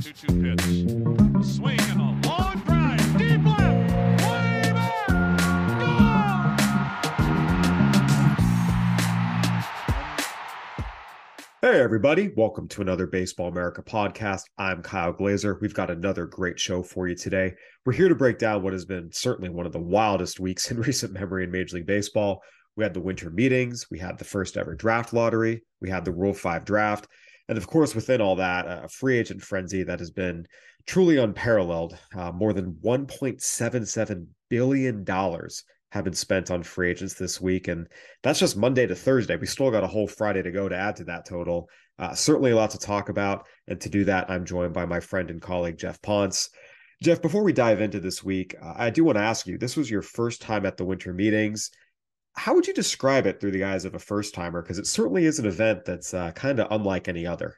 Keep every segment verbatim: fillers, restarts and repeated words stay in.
two two pitch. A swing and a long drive. Deep left. Way back. Hey, everybody. Welcome to another Baseball America podcast. I'm Kyle Glazer. We've got another great show for you today. We're here to break down what has been certainly one of the wildest weeks in recent memory in Major League Baseball. We had the winter meetings. We had the first ever draft lottery. We had the Rule five draft. And of course, within all that, a free agent frenzy that has been truly unparalleled. Uh, more than one point seven seven billion dollars have been spent on free agents this week. And that's just Monday to Thursday. We still got a whole Friday to go to add to that total. Uh, certainly a lot to talk about. And to do that, I'm joined by my friend and colleague, Jeff Ponce. Jeff, before we dive into this week, uh, I do want to ask you, this was your first time at the winter meetings. How would you describe it through the eyes of a first timer? Because it certainly is an event that's uh, kind of unlike any other.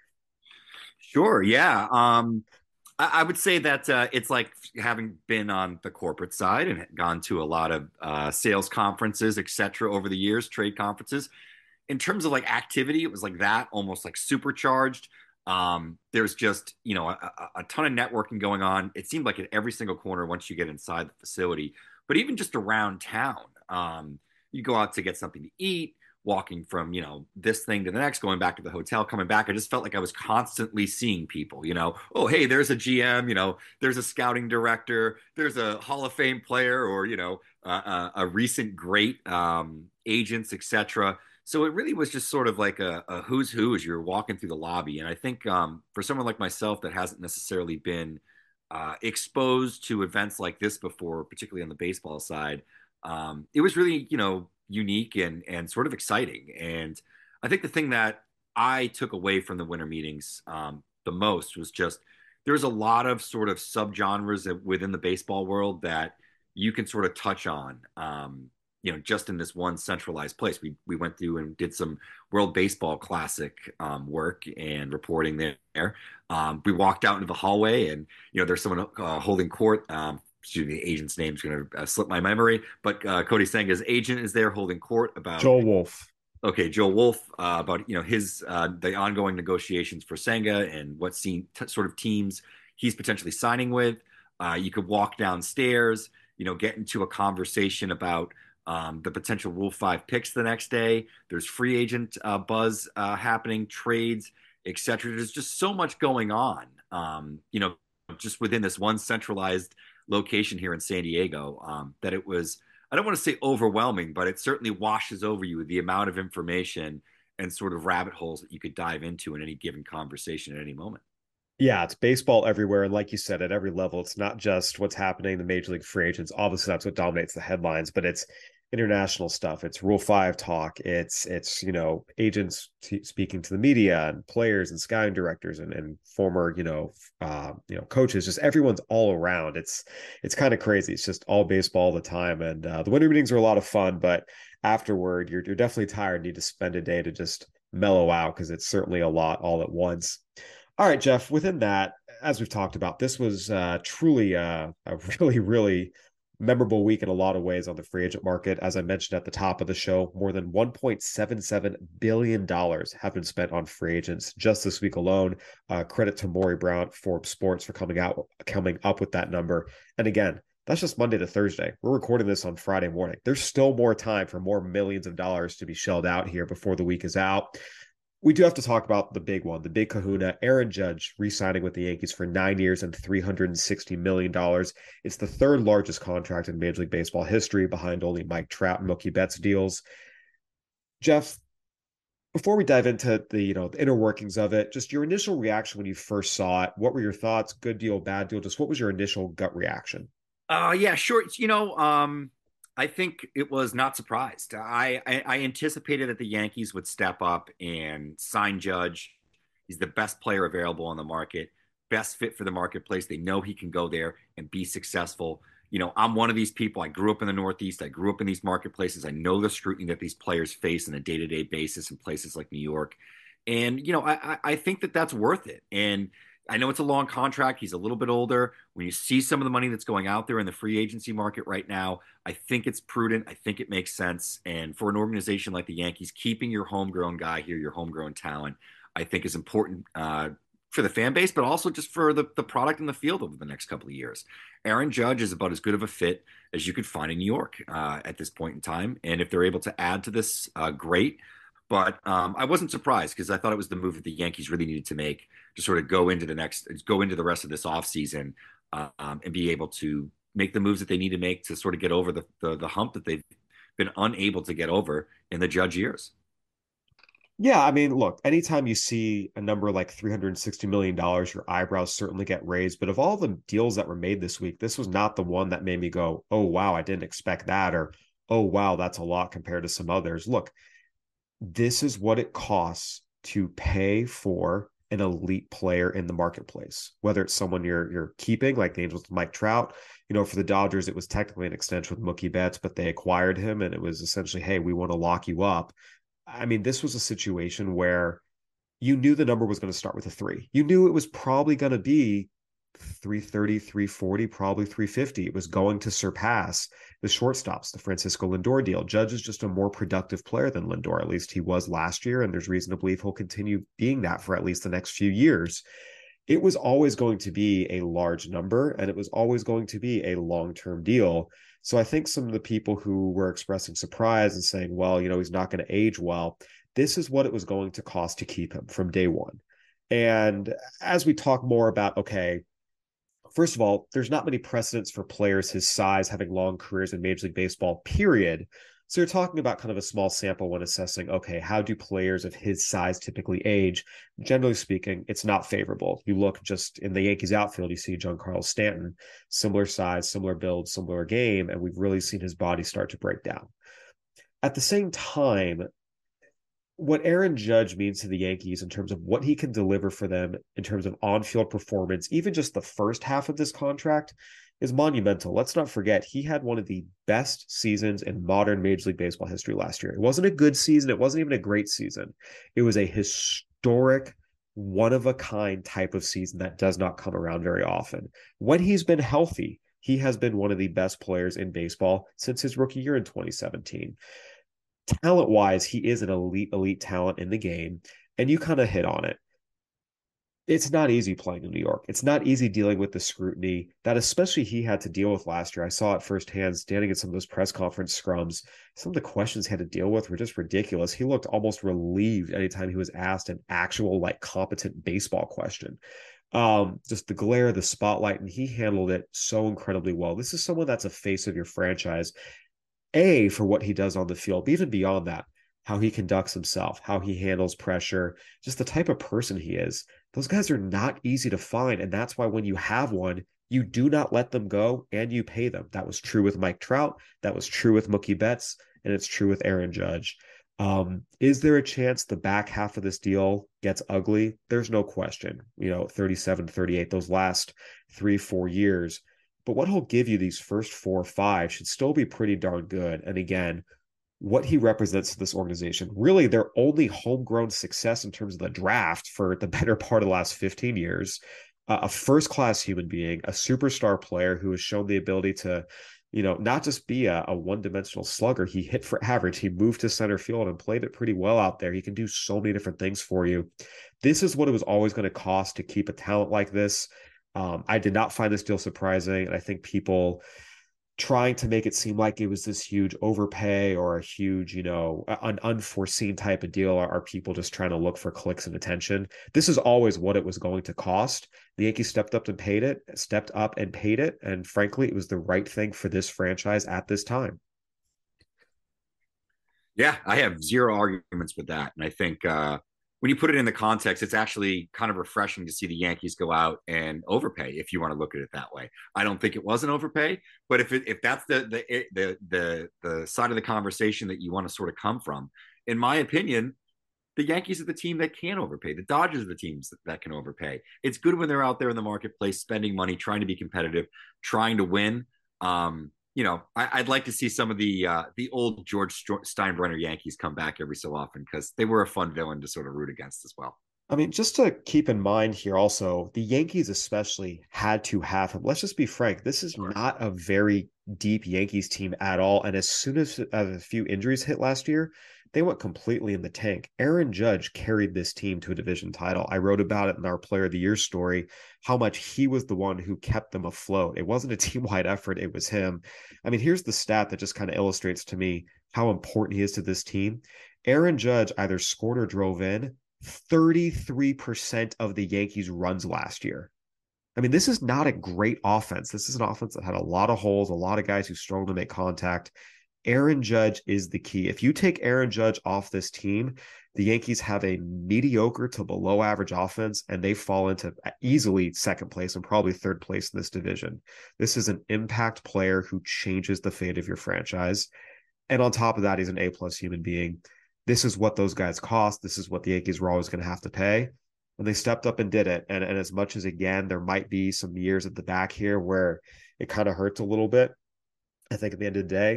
Sure. Yeah. Um, I, I would say that uh, it's like having been on the corporate side and gone to a lot of uh, sales conferences, et cetera, over the years, trade conferences. In terms of like activity, it was like that, almost like supercharged. Um, there's just, you know, a, a ton of networking going on. It seemed like at every single corner once you get inside the facility, but even just around town. Um, You go out to get something to eat, walking from, you know, this thing to the next, going back to the hotel, coming back. I just felt like I was constantly seeing people, you know, oh, hey, there's a G M, you know, there's a scouting director, there's a Hall of Fame player or, you know, uh, a recent great um, agents, et cetera. So it really was just sort of like a, a who's who as you're walking through the lobby. And I think um, for someone like myself that hasn't necessarily been uh, exposed to events like this before, particularly on the baseball side, Um, it was really, you know, unique and and sort of exciting. And I think the thing that I took away from the winter meetings um, the most was just there's a lot of sort of subgenres within the baseball world that you can sort of touch on, um, you know, just in this one centralized place. We we went through and did some World Baseball Classic um, work and reporting there. Um, we walked out into the hallway, and you know, there's someone uh, holding court. Um, excuse me, the agent's name's going to uh, slip my memory, but uh, Cody Senga's agent is there holding court about Joel Wolfe. Okay, Joel Wolfe uh, about you know his uh, the ongoing negotiations for Senga and what scene, t- sort of teams he's potentially signing with. Uh, you could walk downstairs, you know, get into a conversation about um, the potential Rule Five picks the next day. There's free agent uh, buzz uh, happening, trades, et cetera. There's just so much going on, um, you know, just within this one centralized location here in San Diego, um, that it was, I don't want to say overwhelming, but it certainly washes over you with the amount of information and sort of rabbit holes that you could dive into in any given conversation at any moment. Yeah, it's baseball everywhere. And like you said, at every level, it's not just what's happening in the Major League free agents. Obviously, that's what dominates the headlines, but it's international stuff. It's Rule Five talk. It's it's you know agents t- speaking to the media and players and scouting directors and, and former you know uh, you know coaches. Just everyone's all around. It's it's kind of crazy. It's just all baseball all the time. And uh, the winter meetings are a lot of fun, but afterward, you're you're definitely tired. And need to spend a day to just mellow out because it's certainly a lot all at once. All right, Jeff, within that, as we've talked about, this was uh, truly uh, a really, really memorable week in a lot of ways on the free agent market. As I mentioned at the top of the show, more than one point seven seven billion dollars have been spent on free agents just this week alone. Uh, credit to Maury Brown, Forbes Sports, for coming out, coming up with that number. And again, that's just Monday to Thursday. We're recording this on Friday morning. There's still more time for more millions of dollars to be shelled out here before the week is out. We do have to talk about the big one, the big kahuna, Aaron Judge re-signing with the Yankees for nine years and three hundred sixty million dollars. It's the third largest contract in Major League Baseball history, behind only Mike Trout and Mookie Betts deals. Jeff, before we dive into the, you know, the inner workings of it, just your initial reaction when you first saw it, what were your thoughts? Good deal, bad deal? Just what was your initial gut reaction? Uh, yeah, sure. You know, um, I think it was not surprised. I, I, I anticipated that the Yankees would step up and sign Judge. He's the best player available on the market, best fit for the marketplace. They know he can go there and be successful. You know, I'm one of these people. I grew up in the Northeast. I grew up in these marketplaces. I know the scrutiny that these players face on a day-to-day basis in places like New York. And, you know, I, I think that that's worth it. And I know it's a long contract. He's a little bit older. When you see some of the money that's going out there in the free agency market right now, I think it's prudent. I think it makes sense. And for an organization like the Yankees, keeping your homegrown guy here, your homegrown talent, I think is important uh, for the fan base, but also just for the, the product in the field over the next couple of years. Aaron Judge is about as good of a fit as you could find in New York uh, at this point in time. And if they're able to add to this, uh, great. But um, I wasn't surprised because I thought it was the move that the Yankees really needed to make to sort of go into the next, go into the rest of this offseason uh, um, and be able to make the moves that they need to make to sort of get over the, the, the hump that they've been unable to get over in the Judge years. Yeah, I mean, look, anytime you see a number like three hundred sixty million dollars, your eyebrows certainly get raised. But of all the deals that were made this week, this was not the one that made me go, oh, wow, I didn't expect that. Or, oh, wow, that's a lot compared to some others. Look, this is what it costs to pay for an elite player in the marketplace, whether it's someone you're you're keeping, like the Angels with Mike Trout. You know, for the Dodgers, it was technically an extension with Mookie Betts, but they acquired him, and it was essentially, hey, we want to lock you up. I mean, this was a situation where you knew the number was going to start with a three. You knew it was probably going to be three thirty, three forty, probably three fifty. It was going to surpass the shortstops, the Francisco Lindor deal. Judge is just a more productive player than Lindor. At least he was last year, and there's reason to believe he'll continue being that for at least the next few years. It was always going to be a large number, and it was always going to be a long-term deal. So I think some of the people who were expressing surprise and saying, well, you know, he's not going to age well, this is what it was going to cost to keep him from day one. And as we talk more about, okay, first of all, there's not many precedents for players his size having long careers in Major League Baseball, period. So you're talking about kind of a small sample when assessing, okay, how do players of his size typically age? Generally speaking, it's not favorable. You look just in the Yankees outfield, you see Giancarlo Stanton, similar size, similar build, similar game, and we've really seen his body start to break down. At the same time, what Aaron Judge means to the Yankees in terms of what he can deliver for them in terms of on-field performance, even just the first half of this contract, is monumental. Let's not forget, he had one of the best seasons in modern Major League Baseball history last year. It wasn't a good season. It wasn't even a great season. It was a historic, one-of-a-kind type of season that does not come around very often. When he's been healthy, he has been one of the best players in baseball since his rookie year in twenty seventeen. Talent-wise, he is an elite, elite talent in the game, and you kind of hit on it. It's not easy playing in New York. It's not easy dealing with the scrutiny that especially he had to deal with last year. I saw it firsthand standing at some of those press conference scrums. Some of the questions he had to deal with were just ridiculous. He looked almost relieved anytime he was asked an actual, like, competent baseball question. Um, just the glare, the spotlight, and he handled it so incredibly well. This is someone that's a face of your franchise, A, for what he does on the field, but even beyond that, how he conducts himself, how he handles pressure, just the type of person he is. Those guys are not easy to find, and that's why when you have one, you do not let them go and you pay them. That was true with Mike Trout. That was true with Mookie Betts, and it's true with Aaron Judge. Um, is there a chance the back half of this deal gets ugly? There's no question. You know, thirty-seven, thirty-eight, those last three, four years. But what he'll give you these first four or five should still be pretty darn good. And again, what he represents to this organization, really their only homegrown success in terms of the draft for the better part of the last fifteen years, uh, a first-class human being, a superstar player who has shown the ability to, you know, not just be a, a one-dimensional slugger. He hit for average. He moved to center field and played it pretty well out there. He can do so many different things for you. This is what it was always going to cost to keep a talent like this. Um, I did not find this deal surprising, and I think people trying to make it seem like it was this huge overpay or a huge, you know, an unforeseen type of deal are, are people just trying to look for clicks and attention. This is always what it was going to cost. The Yankees stepped up and paid it, stepped up and paid it, and frankly, it was the right thing for this franchise at this time. Yeah, I have zero arguments with that, and I think uh, when you put it in the context, it's actually kind of refreshing to see the Yankees go out and overpay, if you want to look at it that way. I don't think it was an overpay, but if it, if that's the, the the the the side of the conversation that you want to sort of come from, in my opinion, the Yankees are the team that can overpay. The Dodgers are the teams that, that can overpay. It's good when they're out there in the marketplace, spending money, trying to be competitive, trying to win. Um, you know, I, I'd like to see some of the uh, the old George Steinbrenner Yankees come back every so often because they were a fun villain to sort of root against as well. I mean, just to keep in mind here also, the Yankees especially had to have him. Let's just be frank. This is not a very deep Yankees team at all. And as soon as uh, a few injuries hit last year, they went completely in the tank. Aaron Judge carried this team to a division title. I wrote about it in our Player of the Year story, how much he was the one who kept them afloat. It wasn't a team-wide effort, it was him. I mean, here's the stat that just kind of illustrates to me how important he is to this team. Aaron Judge either scored or drove in thirty-three percent of the Yankees' runs last year. I mean, this is not a great offense. This is an offense that had a lot of holes, a lot of guys who struggled to make contact. Aaron Judge is the key. If you take Aaron Judge off this team, the Yankees have a mediocre to below average offense, and they fall into easily second place and probably third place in this division. This is an impact player who changes the fate of your franchise. And on top of that, he's an A-plus human being. This is what those guys cost. This is what the Yankees were always going to have to pay. And they stepped up and did it. And, and as much as, again, there might be some years at the back here where it kind of hurts a little bit, I think at the end of the day,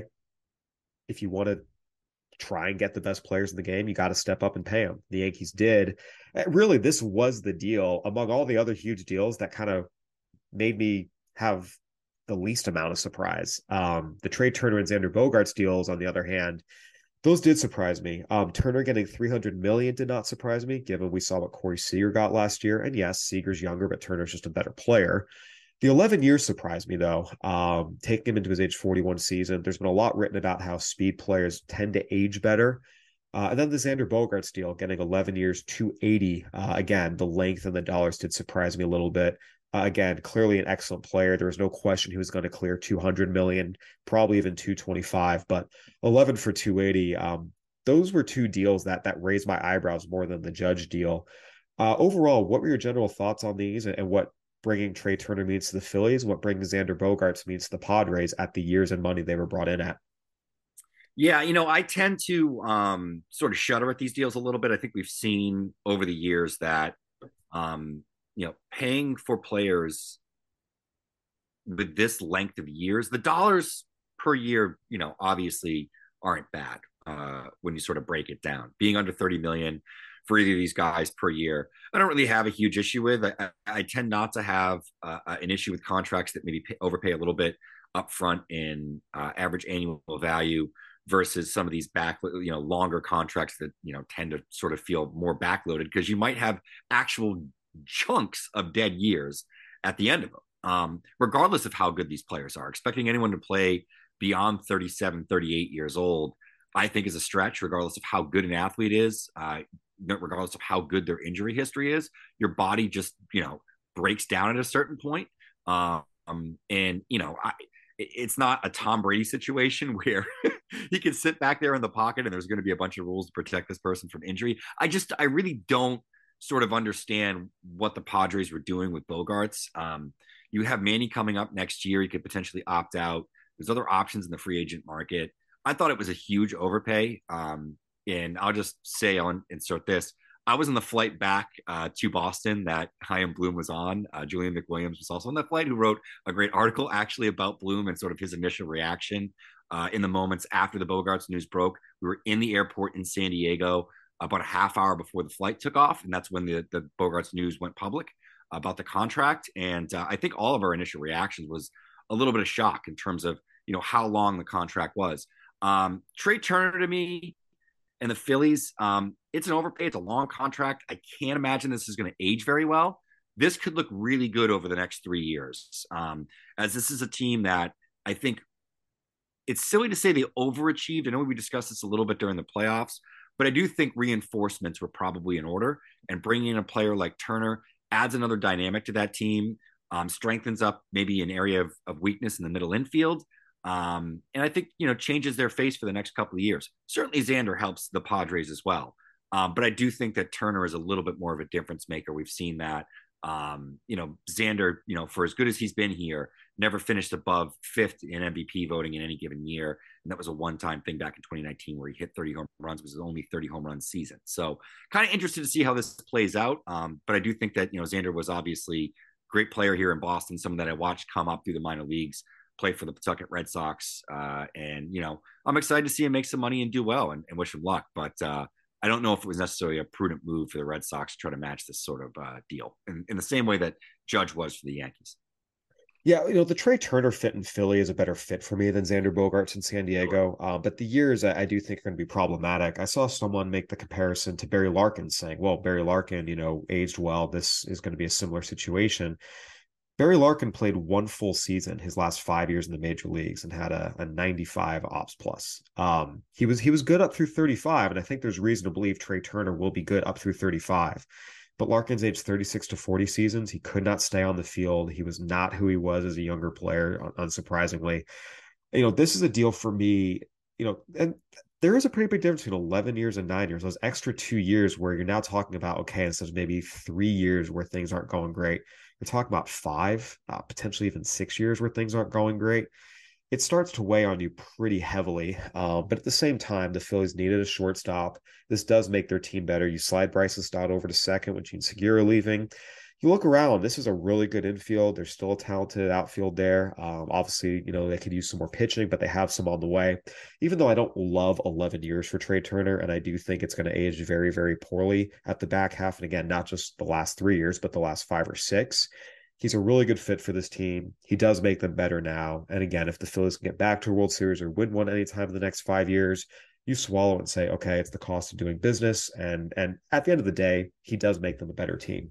if you want to try and get the best players in the game, you got to step up and pay them. The Yankees did. Really, this was the deal among all the other huge deals that kind of made me have the least amount of surprise. Um, the Trey Turner and Xander Bogaerts deals, on the other hand, those did surprise me. Um, Turner getting three hundred million dollars did not surprise me, given we saw what Corey Seager got last year. And yes, Seager's younger, but Turner's just a better player. The eleven years surprised me, though, um, taking him into his age forty-one season. There's been a lot written about how speed players tend to age better. Uh, and then the Xander Bogaerts deal, getting eleven years, two hundred eighty. Uh, again, the length and the dollars did surprise me a little bit. Uh, again, clearly an excellent player. There was no question he was going to clear two hundred million dollars, probably even two hundred twenty-five, but eleven for two hundred eighty. Um, those were two deals that that raised my eyebrows more than the Judge deal. Uh, overall, what were your general thoughts on these, and, and what bringing Trey Turner means to the Phillies, what bringing Xander Bogaerts means to the Padres at the years and money they were brought in at? Yeah, you know, I tend to um, sort of shudder at these deals a little bit. I think we've seen over the years that, um, you know, paying for players with this length of years, the dollars per year, you know, obviously aren't bad uh, when you sort of break it down. Being under thirty million for either of these guys per year, I don't really have a huge issue with. I, I tend not to have uh, an issue with contracts that maybe pay, overpay a little bit upfront in uh, average annual value versus some of these back, you know, longer contracts that, you know, tend to sort of feel more backloaded because you might have actual chunks of dead years at the end of them, um, regardless of how good these players are. Expecting anyone to play beyond thirty-seven, thirty-eight years old, I think is a stretch, regardless of how good an athlete is, uh, regardless of how good their injury history is. Your body just, you know, breaks down at a certain point. Um, and, you know, I, it's not a Tom Brady situation where he can sit back there in the pocket and there's going to be a bunch of rules to protect this person from injury. I just, I really don't sort of understand what the Padres were doing with Bogaerts. Um, you have Manny coming up next year. He could potentially opt out. There's other options in the free agent market. I thought it was a huge overpay. Um, and I'll just say, I'll insert this. I was on the flight back uh, to Boston that Chaim Bloom was on. Uh, Julian McWilliams was also on that flight, who wrote a great article actually about Bloom and sort of his initial reaction uh, in the moments after the Bogaerts news broke. We were in the airport in San Diego about a half hour before the flight took off, and that's when the, the Bogaerts news went public about the contract. And uh, I think all of our initial reactions was a little bit of shock in terms of, you know, how long the contract was. Um, Trey Turner to me and the Phillies, um, it's an overpay. It's a long contract. I can't imagine this is going to age very well. This could look really good over the next three years, um, as this is a team that I think it's silly to say they overachieved. I know we discussed this a little bit during the playoffs, but I do think reinforcements were probably in order, and bringing in a player like Turner adds another dynamic to that team, um, strengthens up maybe an area of, of weakness in the middle infield. Um, and I think, you know, changes their face for the next couple of years. Certainly Xander helps the Padres as well. Um, but I do think that Turner is a little bit more of a difference maker. We've seen that, um, you know, Xander, you know, for as good as he's been here, never finished above fifth in M V P voting in any given year. And that was a one-time thing back in twenty nineteen where he hit thirty home runs. It was only thirty home run season. So kind of interested to see how this plays out. Um, but I do think that, you know, Xander was obviously a great player here in Boston, someone that I watched come up through the minor leagues, play for the Pawtucket Red Sox. Uh, and, you know, I'm excited to see him make some money and do well, and, and wish him luck. But uh, I don't know if it was necessarily a prudent move for the Red Sox to try to match this sort of uh, deal in, in the same way that Judge was for the Yankees. Yeah, you know, the Trey Turner fit in Philly is a better fit for me than Xander Bogaerts in San Sure. Diego. Uh, but the years I, I do think are going to be problematic. I saw someone make the comparison to Barry Larkin saying, well, Barry Larkin, you know, aged well. This is going to be a similar situation. Barry Larkin played one full season his last five years in the major leagues and had a, a ninety-five ops plus. Um, he was he was good up through thirty-five, and I think there's reason to believe Trey Turner will be good up through thirty-five. But Larkin's age thirty-six to forty seasons. He could not stay on the field. He was not who he was as a younger player, unsurprisingly. You know, this is a deal for me, you know, and there is a pretty big difference between eleven years and nine years. Those extra two years where you're now talking about, okay, instead of maybe three years where things aren't going great, you're talking about five, uh, potentially even six years where things aren't going great. It starts to weigh on you pretty heavily. Um, but at the same time, the Phillies needed a shortstop. This does make their team better. You slide Bryson Stott over to second with Gene Segura leaving. You look around, this is a really good infield. There's still a talented outfield there. Um, obviously, you know, they could use some more pitching, but they have some on the way. Even though I don't love eleven years for Trey Turner, and I do think it's going to age very, very poorly at the back half. And again, not just the last three years, but the last five or six. He's a really good fit for this team. He does make them better now. And again, if the Phillies can get back to a World Series or win one anytime in the next five years, you swallow and say, okay, it's the cost of doing business. And and at the end of the day, he does make them a better team.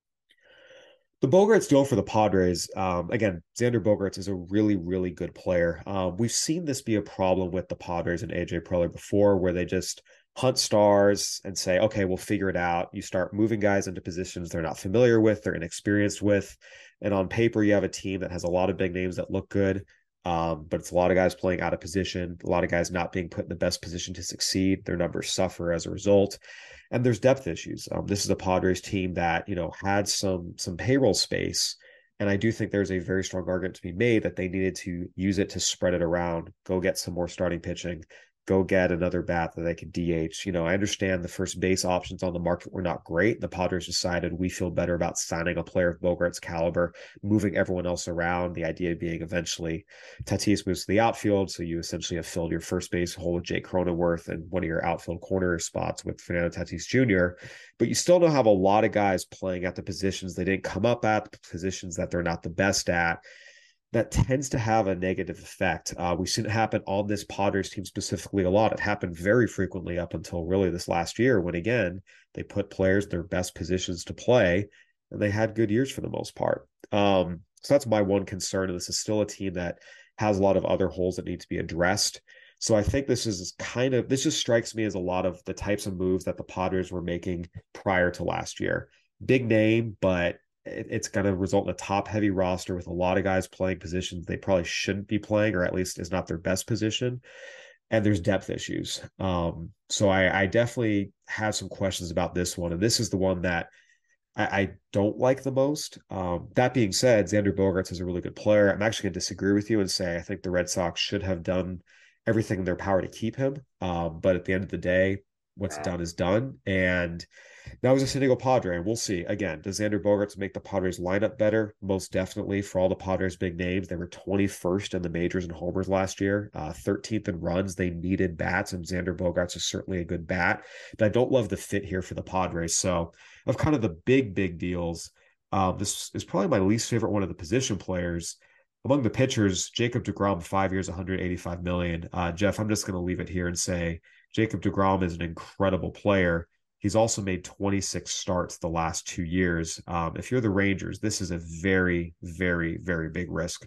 The Bogaerts deal for the Padres, um, again, Xander Bogaerts is a really, really good player. Um, we've seen this be a problem with the Padres and A J Preller before, where they just hunt stars and say, okay, we'll figure it out. You start moving guys into positions they're not familiar with, they're inexperienced with. And on paper, you have a team that has a lot of big names that look good, um, but it's a lot of guys playing out of position, a lot of guys not being put in the best position to succeed. Their numbers suffer as a result. And there's depth issues. Um, this is a Padres team that, you know, had some some payroll space. And I do think there's a very strong argument to be made that they needed to use it to spread it around, go get some more starting pitching, go get another bat that they could D H. You know, I understand the first base options on the market were not great. The Padres decided we feel better about signing a player of Bogart's caliber, moving everyone else around. The idea being eventually Tatis moves to the outfield. So you essentially have filled your first base hole with Jake Cronenworth and one of your outfield corner spots with Fernando Tatis Junior But you still don't have a lot of guys playing at the positions they didn't come up at, the positions that they're not the best at. That tends to have a negative effect. Uh, we've seen it happen on this Padres team specifically a lot. It happened very frequently up until really this last year when, again, they put players in their best positions to play, and they had good years for the most part. Um, so that's my one concern. And this is still a team that has a lot of other holes that need to be addressed. So I think this is kind of, this just strikes me as a lot of the types of moves that the Padres were making prior to last year. Big name, but it's going to result in a top heavy roster with a lot of guys playing positions they probably shouldn't be playing, or at least is not their best position. And there's depth issues. Um, so I, I definitely have some questions about this one. And this is the one that I, I don't like the most. Um, that being said, Xander Bogaerts is a really good player. I'm actually going to disagree with you and say I think the Red Sox should have done everything in their power to keep him. Um, but at the end of the day, what's done is done. And that was a San Diego Padre, and we'll see. Again, does Xander Bogaerts make the Padres lineup better? Most definitely. For all the Padres' big names, they were twenty-first in the majors in homers last year, uh, thirteenth in runs. They needed bats, and Xander Bogaerts is certainly a good bat. But I don't love the fit here for the Padres. So, of kind of the big, big deals, um, this is probably my least favorite one of the position players. Among the pitchers, Jacob deGrom, five years, one hundred eighty-five million dollars. Uh, Jeff, I'm just going to leave it here and say Jacob deGrom is an incredible player. He's also made twenty-six starts the last two years. Um, if you're the Rangers, this is a very, very, very big risk.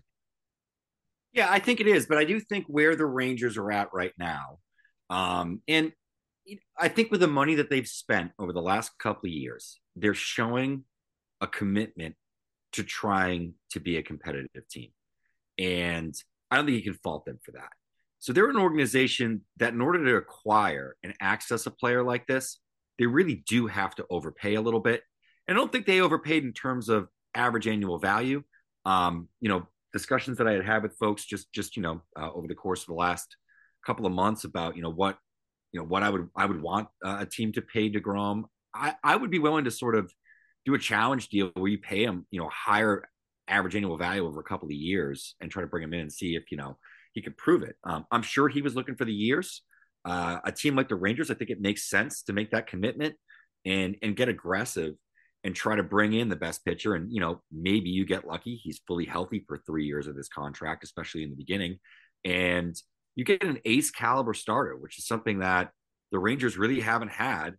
Yeah, I think it is, but I do think where the Rangers are at right now, um, and I think with the money that they've spent over the last couple of years, they're showing a commitment to trying to be a competitive team. And I don't think you can fault them for that. So they're an organization that in order to acquire and access a player like this, they really do have to overpay a little bit. And I don't think they overpaid in terms of average annual value. Um, you know, discussions that I had had with folks just, just, you know, uh, over the course of the last couple of months about, you know, what, you know, what I would, I would want uh, a team to pay deGrom. I, I would be willing to sort of do a challenge deal where you pay him, you know, higher average annual value over a couple of years and try to bring him in and see if, you know, he could prove it. Um, I'm sure he was looking for the years. Uh, a team like the Rangers, I think it makes sense to make that commitment and and get aggressive. and try to bring in the best pitcher. And, you know, maybe you get lucky. He's fully healthy for three years of this contract, especially in the beginning. And you get an ace caliber starter, which is something that the Rangers really haven't had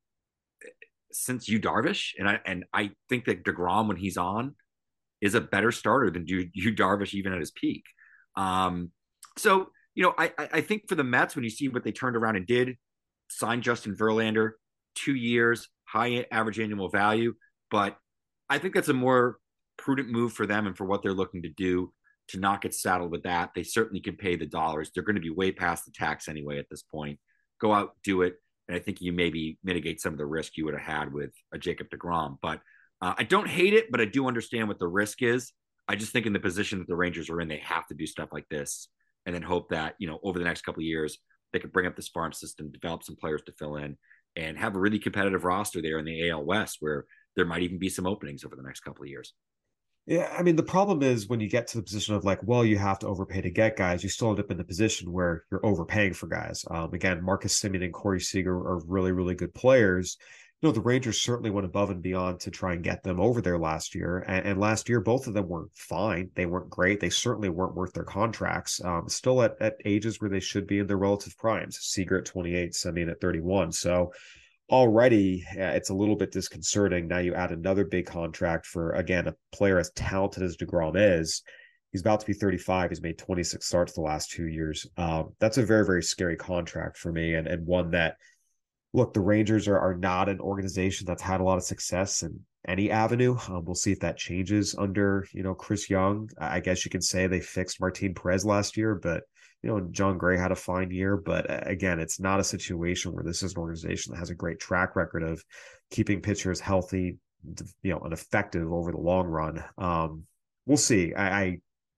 since Yu Darvish. And I, and I think that DeGrom, when he's on, is a better starter than Yu, Yu Darvish, even at his peak. Um, so, you know, I, I think for the Mets, when you see what they turned around and did, sign Justin Verlander, two years, high average annual value. But I think that's a more prudent move for them and for what they're looking to do, to not get saddled with that. They certainly can pay the dollars. They're going to be way past the tax anyway at this point. Go out, do it. And I think you maybe mitigate some of the risk you would have had with a Jacob deGrom. But uh, I don't hate it, but I do understand what the risk is. I just think in the position that the Rangers are in, they have to do stuff like this and then hope that, you know, over the next couple of years, they could bring up this farm system, develop some players to fill in, and have a really competitive roster there in the A L West, where there might even be some openings over the next couple of years. Yeah, I mean, the problem is when you get to the position of like, well, you have to overpay to get guys, you still end up in the position where you're overpaying for guys. Um, again, Marcus Semien and Corey Seager are really, really good players. You know, the Rangers certainly went above and beyond to try and get them over there last year. And, and last year, both of them were fine. They weren't great. They certainly weren't worth their contracts. Um, still at, at ages where they should be in their relative primes. Seager at twenty-eight, Semien at thirty-one. So already it's a little bit disconcerting. Now you add another big contract for, again, a player as talented as DeGrom is. He's about to be thirty-five. He's made twenty-six starts the last two years. Um, that's a very, very scary contract for me, and, and one that, look, the Rangers are, are not an organization that's had a lot of success in any avenue. Um, we'll see if that changes under, you know, Chris Young. I guess you can say they fixed Martin Perez last year, but you know, John Gray had a fine year, but again, it's not a situation where this is an organization that has a great track record of keeping pitchers healthy, you know, and effective over the long run. Um, we'll see. I, I,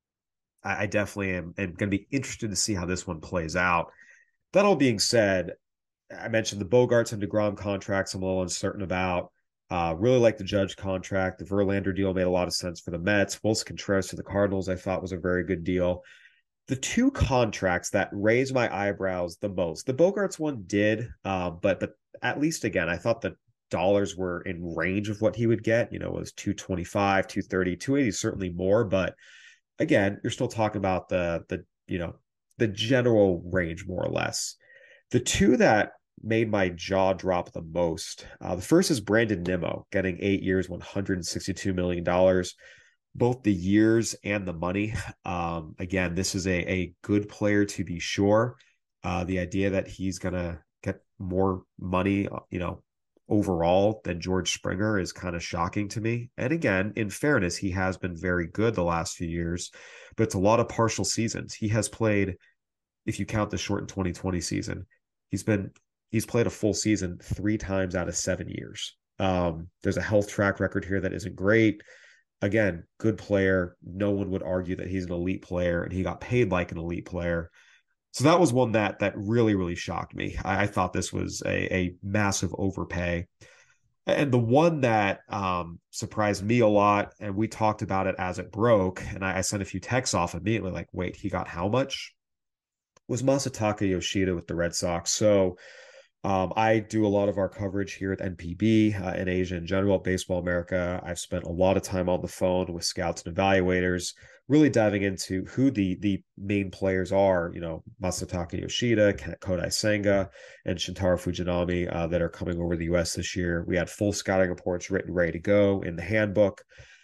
I definitely am, am going to be interested to see how this one plays out. That all being said, I mentioned the Bogaerts and DeGrom contracts I'm a little uncertain about. Uh, really like the Judge contract. The Verlander deal made a lot of sense for the Mets. Willson Contreras to the Cardinals I thought was a very good deal. The two contracts that raised my eyebrows the most, the Bogaerts one did, uh, but but at least, again, I thought the dollars were in range of what he would get. You know, it was two twenty-five, two thirty, two eighty, certainly more. But again, you're still talking about the, the you know, the general range, more or less. The two that made my jaw drop the most, uh, the first is Brandon Nimmo, getting eight years, one hundred sixty-two million dollars. Both the years and the money. Um, again, this is a, a good player to be sure. Uh, the idea that he's going to get more money, you know, overall than George Springer is kind of shocking to me. And again, in fairness, he has been very good the last few years, but it's a lot of partial seasons. He has played, if you count the shortened twenty twenty season, he's been, he's played a full season three times out of seven years. Um, there's a health track record here that isn't great. Again, good player. No one would argue that he's an elite player, and he got paid like an elite player. So that was one that that really, really shocked me. I, I thought this was a, a massive overpay. And the one that um, surprised me a lot, and we talked about it as it broke, and I, I sent a few texts off immediately like, wait, he got how much? Was Masataka Yoshida with the Red Sox. So Um, I do a lot of our coverage here at N P B, uh, in Asia in general, Baseball America. I've spent a lot of time on the phone with scouts and evaluators, really diving into who the the main players are, you know, Masataka Yoshida, Kodai Senga, and Shintaro Fujinami uh, that are coming over the U S this year. We had full scouting reports written, ready to go in the handbook.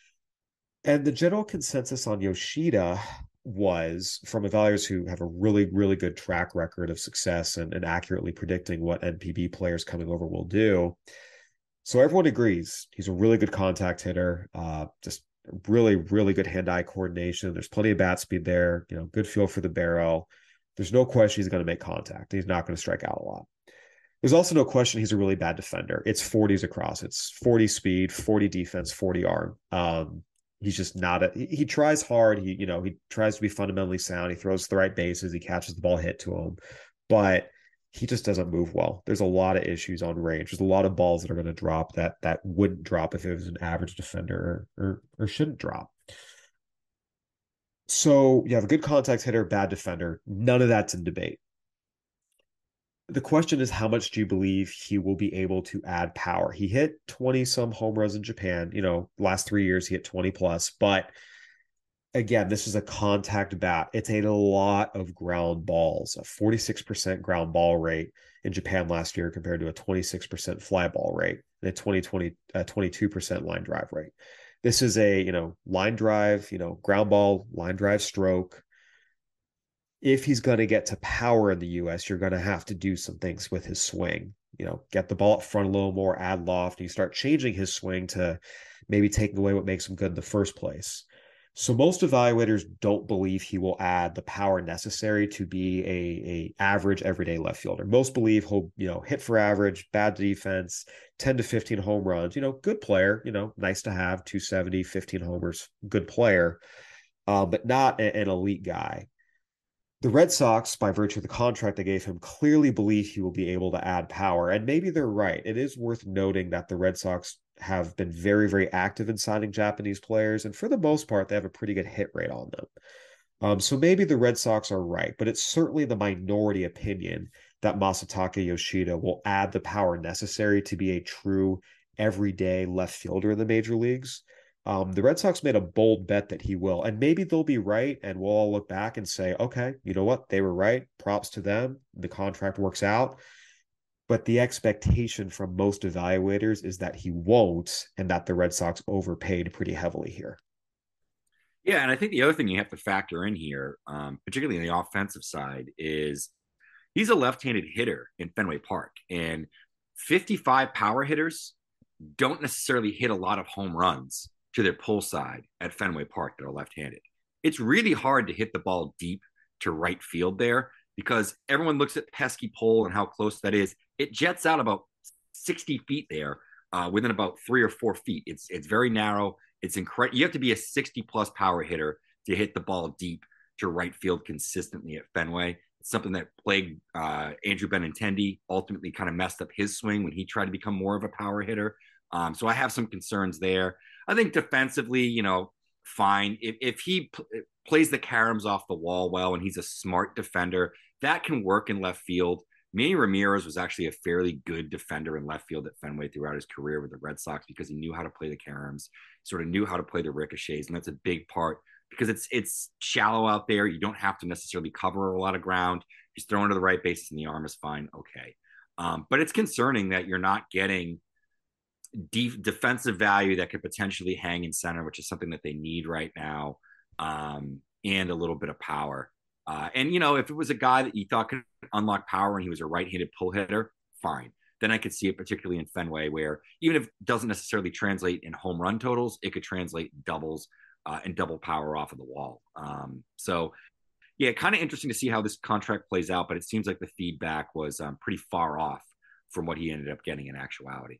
And the general consensus on Yoshida was from evaluators who have a really, really good track record of success and, and accurately predicting what N P B players coming over will do. So everyone agrees he's a really good contact hitter, uh, just really, really good hand-eye coordination. There's plenty of bat speed there, you know, good feel for the barrel. There's no question he's going to make contact. He's not going to strike out a lot. There's also no question he's a really bad defender. It's forties across. It's forty speed, forty defense, forty arm. Um, He's just not a, he, he tries hard. He, you know, he tries to be fundamentally sound. He throws the right bases. He catches the ball hit to him, but he just doesn't move well. There's a lot of issues on range. There's a lot of balls that are going to drop that, that wouldn't drop if it was an average defender or, or, or shouldn't drop. So you have a good contact hitter, bad defender. None of that's in debate. The question is, how much do you believe he will be able to add power? He hit twenty some home runs in Japan. You know, last three years he hit twenty plus, but again, this is a contact bat. It's a lot of ground balls, a forty-six percent ground ball rate in Japan last year compared to a twenty-six percent fly ball rate and a twenty twenty, uh, twenty-two percent line drive rate. This is a, you know, line drive, you know, ground ball, line drive stroke. If he's going to get to power in the U S, you're going to have to do some things with his swing. You know, get the ball up front a little more, add loft, and you start changing his swing to maybe taking away what makes him good in the first place. So most evaluators don't believe he will add the power necessary to be a, a average everyday left fielder. Most believe he'll, you know, hit for average, bad defense, ten to fifteen home runs, you know, good player, you know, nice to have, two seventy, fifteen homers, good player, uh, but not a, an elite guy. The Red Sox, by virtue of the contract they gave him, clearly believe he will be able to add power. And maybe they're right. It is worth noting that the Red Sox have been very, very active in signing Japanese players. And for the most part, they have a pretty good hit rate on them. Um, so maybe the Red Sox are right, but it's certainly the minority opinion that Masataka Yoshida will add the power necessary to be a true everyday left fielder in the major leagues. Um, the Red Sox made a bold bet that he will, and maybe they'll be right, and we'll all look back and say, okay, you know what? They were right. Props to them. The contract works out. But the expectation from most evaluators is that he won't, and that the Red Sox overpaid pretty heavily here. Yeah, and I think the other thing you have to factor in here, um, particularly on the offensive side, is he's a left-handed hitter in Fenway Park, and fifty-five power hitters don't necessarily hit a lot of home runs to their pull side at Fenway Park that are left-handed. It's really hard to hit the ball deep to right field there because everyone looks at pesky pole and how close that is. It jets out about sixty feet there, uh, within about three or four feet. It's it's very narrow. It's incredible. You have to be a sixty plus power hitter to hit the ball deep to right field consistently at Fenway. It's something that plagued uh, Andrew Benintendi, ultimately kind of messed up his swing when he tried to become more of a power hitter. Um, so I have some concerns there. I think defensively, you know, fine. If, if he p- plays the caroms off the wall well and he's a smart defender, that can work in left field. Manny Ramirez was actually a fairly good defender in left field at Fenway throughout his career with the Red Sox because he knew how to play the caroms, sort of knew how to play the ricochets, and that's a big part because it's it's shallow out there. You don't have to necessarily cover a lot of ground. Just throw into the right bases and the arm is fine. Okay. Um, but it's concerning that you're not getting deep defensive value that could potentially hang in center, which is something that they need right now, um, and a little bit of power. Uh, and, you know, if it was a guy that you thought could unlock power and he was a right-handed pull hitter, fine. Then I could see it, particularly in Fenway, where even if it doesn't necessarily translate in home run totals, it could translate in doubles uh, and double power off of the wall. Um, so, yeah, kind of interesting to see how this contract plays out, but it seems like the feedback was um, pretty far off from what he ended up getting in actuality.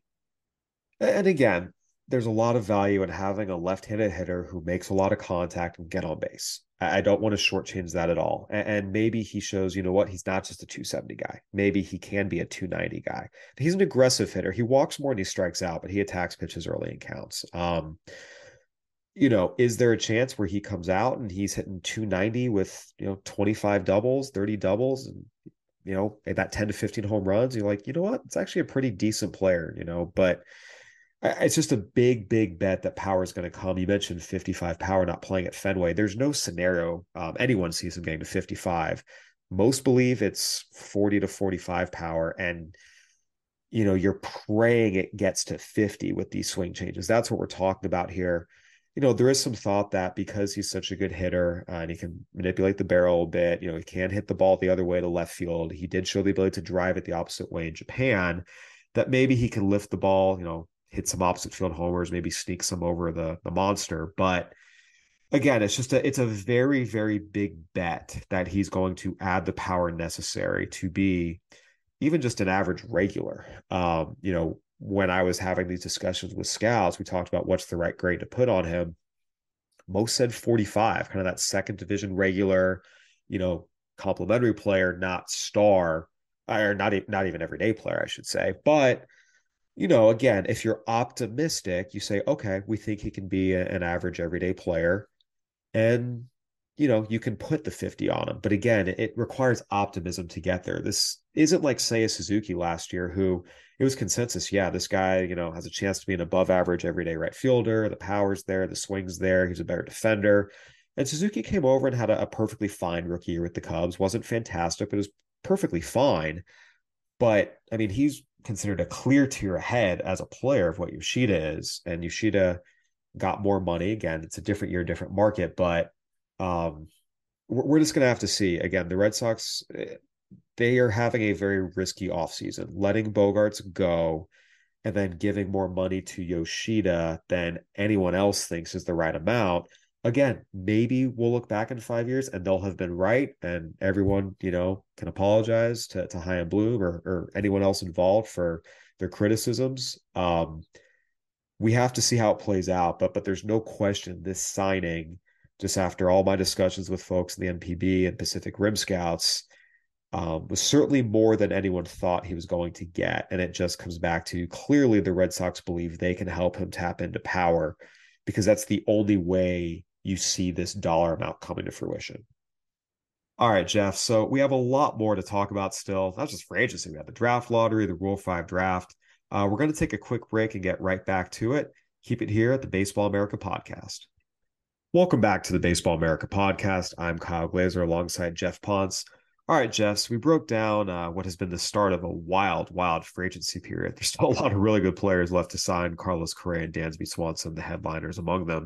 And again, there's a lot of value in having a left-handed hitter who makes a lot of contact and get on base. I don't want to shortchange that at all. And maybe he shows, you know what, he's not just a two seventy guy. Maybe he can be a two ninety guy. He's an aggressive hitter. He walks more than he strikes out, but he attacks pitches early and counts. Um, you know, is there a chance where he comes out and he's hitting two ninety with, you know, twenty-five doubles, thirty doubles, and, you know, that ten to fifteen home runs? You're like, you know what, it's actually a pretty decent player, you know, but it's just a big, big bet that power is going to come. You mentioned fifty-five power not playing at Fenway. There's no scenario um, anyone sees him getting to fifty-five. Most believe it's forty to forty-five power. And, you know, you're praying it gets to fifty with these swing changes. That's what we're talking about here. You know, there is some thought that because he's such a good hitter uh, and he can manipulate the barrel a bit, you know, he can hit the ball the other way to left field. He did show the ability to drive it the opposite way in Japan, that maybe he can lift the ball, you know, hit some opposite field homers, maybe sneak some over the, the monster. But again, it's just a, it's a very, very big bet that he's going to add the power necessary to be even just an average regular. Um, you know, when I was having these discussions with scouts, we talked about what's the right grade to put on him. Most said forty-five, kind of that second division regular, you know, complimentary player, not star, or not, not even everyday player, I should say. But you know, again, if you're optimistic, you say, okay, we think he can be a, an average everyday player. And you know, you can put the fifty on him. But again, it requires optimism to get there. This isn't like Seiya Suzuki last year, who it was consensus. Yeah, this guy, you know, has a chance to be an above average everyday right fielder. The power's there, the swing's there. He's a better defender. And Suzuki came over and had a, a perfectly fine rookie year with the Cubs. Wasn't fantastic, but it was perfectly fine. But I mean, he's considered a clear tier ahead as a player of what Yoshida is. And Yoshida got more money. Again, it's a different year, different market, but um, we're just going to have to see. Again, the Red Sox, they are having a very risky offseason, letting Bogaerts go and then giving more money to Yoshida than anyone else thinks is the right amount. Again, maybe we'll look back in five years and they'll have been right, and everyone, you know, can apologize to, to Chaim Bloom or, or anyone else involved for their criticisms. Um, we have to see how it plays out, but but there's no question this signing, just after all my discussions with folks in the N P B and Pacific Rim Scouts, um, was certainly more than anyone thought he was going to get. And it just comes back to clearly the Red Sox believe they can help him tap into power, because that's the only way you see this dollar amount coming to fruition. All right, Jeff. So we have a lot more to talk about still. Not just for agency. We have the draft lottery, the Rule five draft. Uh, we're going to take a quick break and get right back to it. Keep it here at the Baseball America podcast. Welcome back to the Baseball America podcast. I'm Kyle Glazer alongside Jeff Ponce. All right, Jeff, so we broke down uh, what has been the start of a wild, wild free agency period. There's still a lot of really good players left to sign. Carlos Correa and Dansby Swanson, the headliners among them.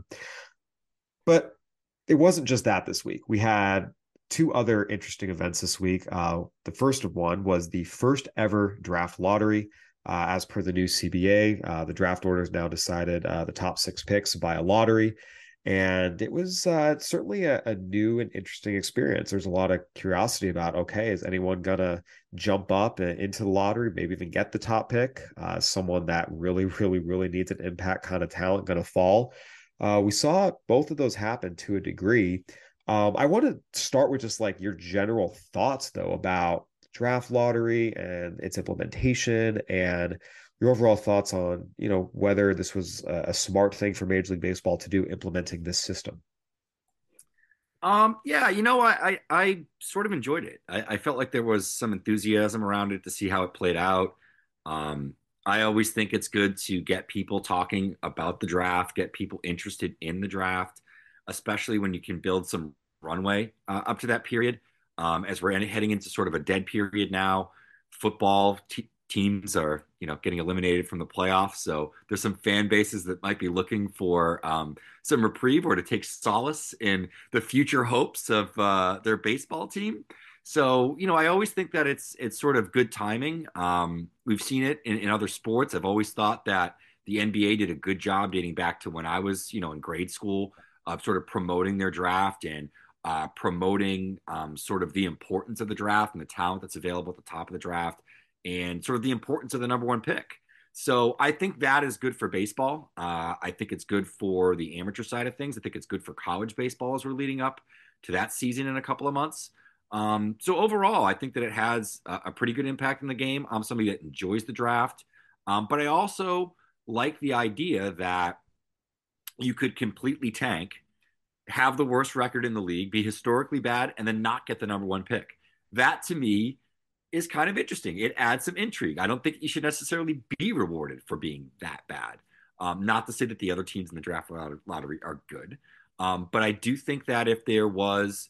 But it wasn't just that this week. We had two other interesting events this week. Uh, the first of one was the first ever draft lottery. Uh, as per the new C B A, uh, the draft order has now decided uh, the top six picks by a lottery. And it was uh, certainly a, a new and interesting experience. There's a lot of curiosity about, okay, is anyone going to jump up into the lottery, maybe even get the top pick? Uh, someone that really, really, really needs an impact kind of talent going to fall. Uh, we saw both of those happen to a degree. Um, I want to start with just like your general thoughts, though, about draft lottery and its implementation, and your overall thoughts on, you know, whether this was a, a smart thing for Major League Baseball to do implementing this system. Um, yeah, you know, I, I, I sort of enjoyed it. I, I felt like there was some enthusiasm around it to see how it played out. Um, I always think it's good to get people talking about the draft, get people interested in the draft, especially when you can build some runway uh, up to that period. Um, as we're heading into sort of a dead period now, football t- teams are, you know, getting eliminated from the playoffs. So there's some fan bases that might be looking for um, some reprieve or to take solace in the future hopes of uh, their baseball team. So, you know, I always think that it's it's sort of good timing. Um, we've seen it in, in other sports. I've always thought that the N B A did a good job dating back to when I was, you know, in grade school of sort of promoting their draft and uh, promoting um, sort of the importance of the draft and the talent that's available at the top of the draft and sort of the importance of the number one pick. So I think that is good for baseball. Uh, I think it's good for the amateur side of things. I think it's good for college baseball as we're leading up to that season in a couple of months. Um, so overall, I think that it has a, a pretty good impact in the game. I'm somebody that enjoys the draft, um, but I also like the idea that you could completely tank, have the worst record in the league, be historically bad, and then not get the number one pick. That to me is kind of interesting. It adds some intrigue. I don't think you should necessarily be rewarded for being that bad. Um, not to say that the other teams in the draft lottery are good, um, but I do think that if there was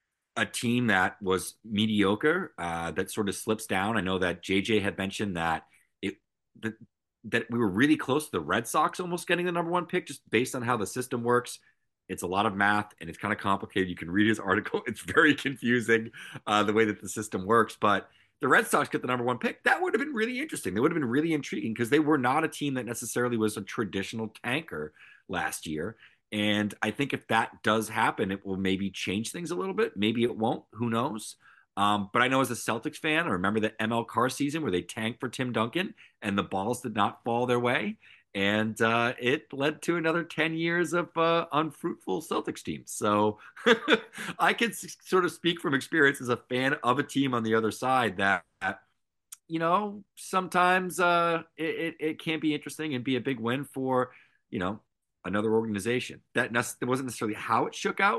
a team that was mediocre, uh, that sort of slips down. I know that J J had mentioned that it that, that we were really close to the Red Sox almost getting the number one pick just based on how the system works. It's a lot of math and it's kind of complicated. You can read his article. It's very confusing uh, the way that the system works. But the Red Sox get the number one pick. That would have been really interesting. That would have been really intriguing because they were not a team that necessarily was a traditional tanker last year. And I think if that does happen, it will maybe change things a little bit. Maybe it won't. Who knows? Um, but I know as a Celtics fan, I remember the M L Carr season where they tanked for Tim Duncan and the balls did not fall their way. And uh, it led to another ten years of uh, unfruitful Celtics teams. So I can s- sort of speak from experience as a fan of a team on the other side that, that you know, sometimes uh, it, it, it can be interesting and be a big win for, you know, another organization. That, ne- that wasn't necessarily how it shook out,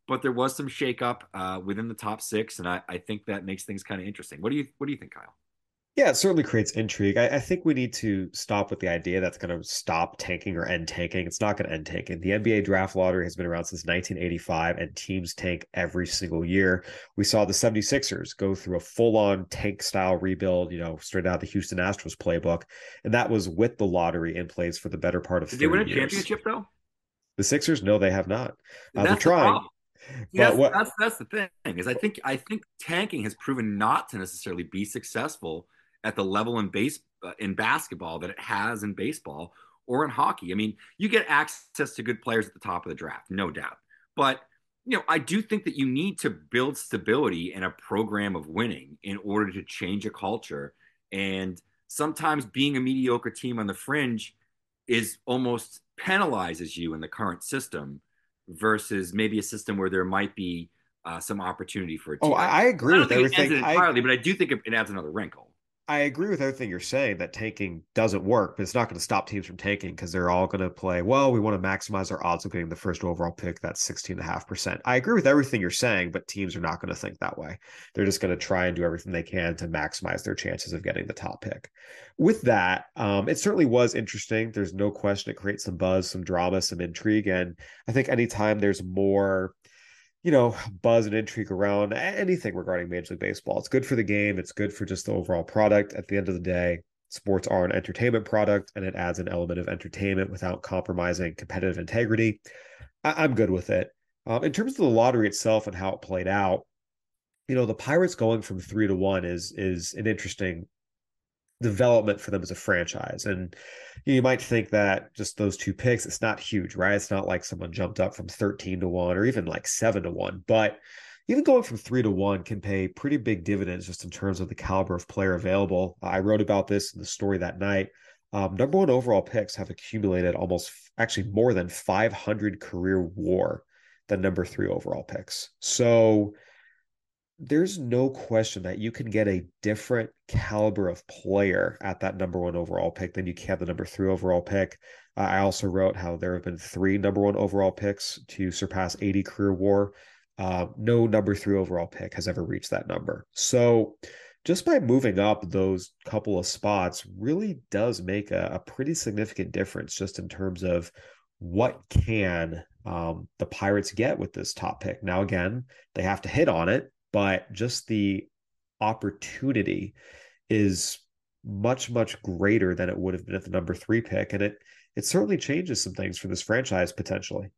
but there was some shakeup uh, within the top six, and I, I think that makes things kind of interesting. What do you What do you think, Kyle? Yeah, it certainly creates intrigue. I, I think we need to stop with the idea that's going to stop tanking or end tanking. It's not going to end tanking. The N B A draft lottery has been around since nineteen eighty-five, and teams tank every single year. We saw the 76ers go through a full-on tank style rebuild, you know, straight out of the Houston Astros playbook. And that was with the lottery in place for the better part of Did they win a thirty years. championship though? The Sixers, no, they have not. Uh, they're That's the trying. problem. See, But that's what that's that's the thing is I think I think tanking has proven not to necessarily be successful at the level in base uh, in basketball that it has in baseball or in hockey. I mean, you get access to good players at the top of the draft, no doubt. But you know, I do think that you need to build stability in a program of winning in order to change a culture. And sometimes being a mediocre team on the fringe is almost penalizes you in the current system versus maybe a system where there might be uh, some opportunity for a oh, team. I, I agree I don't with think it ends everything. it I entirely, but I do think it, it adds another wrinkle. I agree with everything you're saying that tanking doesn't work, but it's not going to stop teams from tanking because they're all going to play, well, we want to maximize our odds of getting the first overall pick. That's sixteen point five percent. I agree with everything you're saying, but teams are not going to think that way. They're just going to try and do everything they can to maximize their chances of getting the top pick. With that, um, it certainly was interesting. There's no question it creates some buzz, some drama, some intrigue. And I think anytime there's more you know, buzz and intrigue around anything regarding Major League Baseball. It's good for the game. It's good for just the overall product. At the end of the day, sports are an entertainment product, and it adds an element of entertainment without compromising competitive integrity. I- I'm good with it. Um, in terms of the lottery itself and how it played out, you know, the Pirates going from three to one is is an interesting development for them as a franchise. And you might think that just those two picks, it's not huge, right? It's not like someone jumped up from thirteen to one or even like seven to one. But even going from three to one can pay pretty big dividends just in terms of the caliber of player available. I wrote about this in the story that night. Um, number one overall picks have accumulated almost actually more than five hundred career WAR than number three overall picks. So there's no question that you can get a different caliber of player at that number one overall pick than you can the number three overall pick. Uh, I also wrote how there have been three number one overall picks to surpass eighty career WAR. Uh, no number three overall pick has ever reached that number. So just by moving up those couple of spots really does make a, a pretty significant difference just in terms of what can um, the Pirates get with this top pick. Now, again, they have to hit on it, but just the opportunity is much, much greater than it would have been at the number three pick. And it it certainly changes some things for this franchise potentially.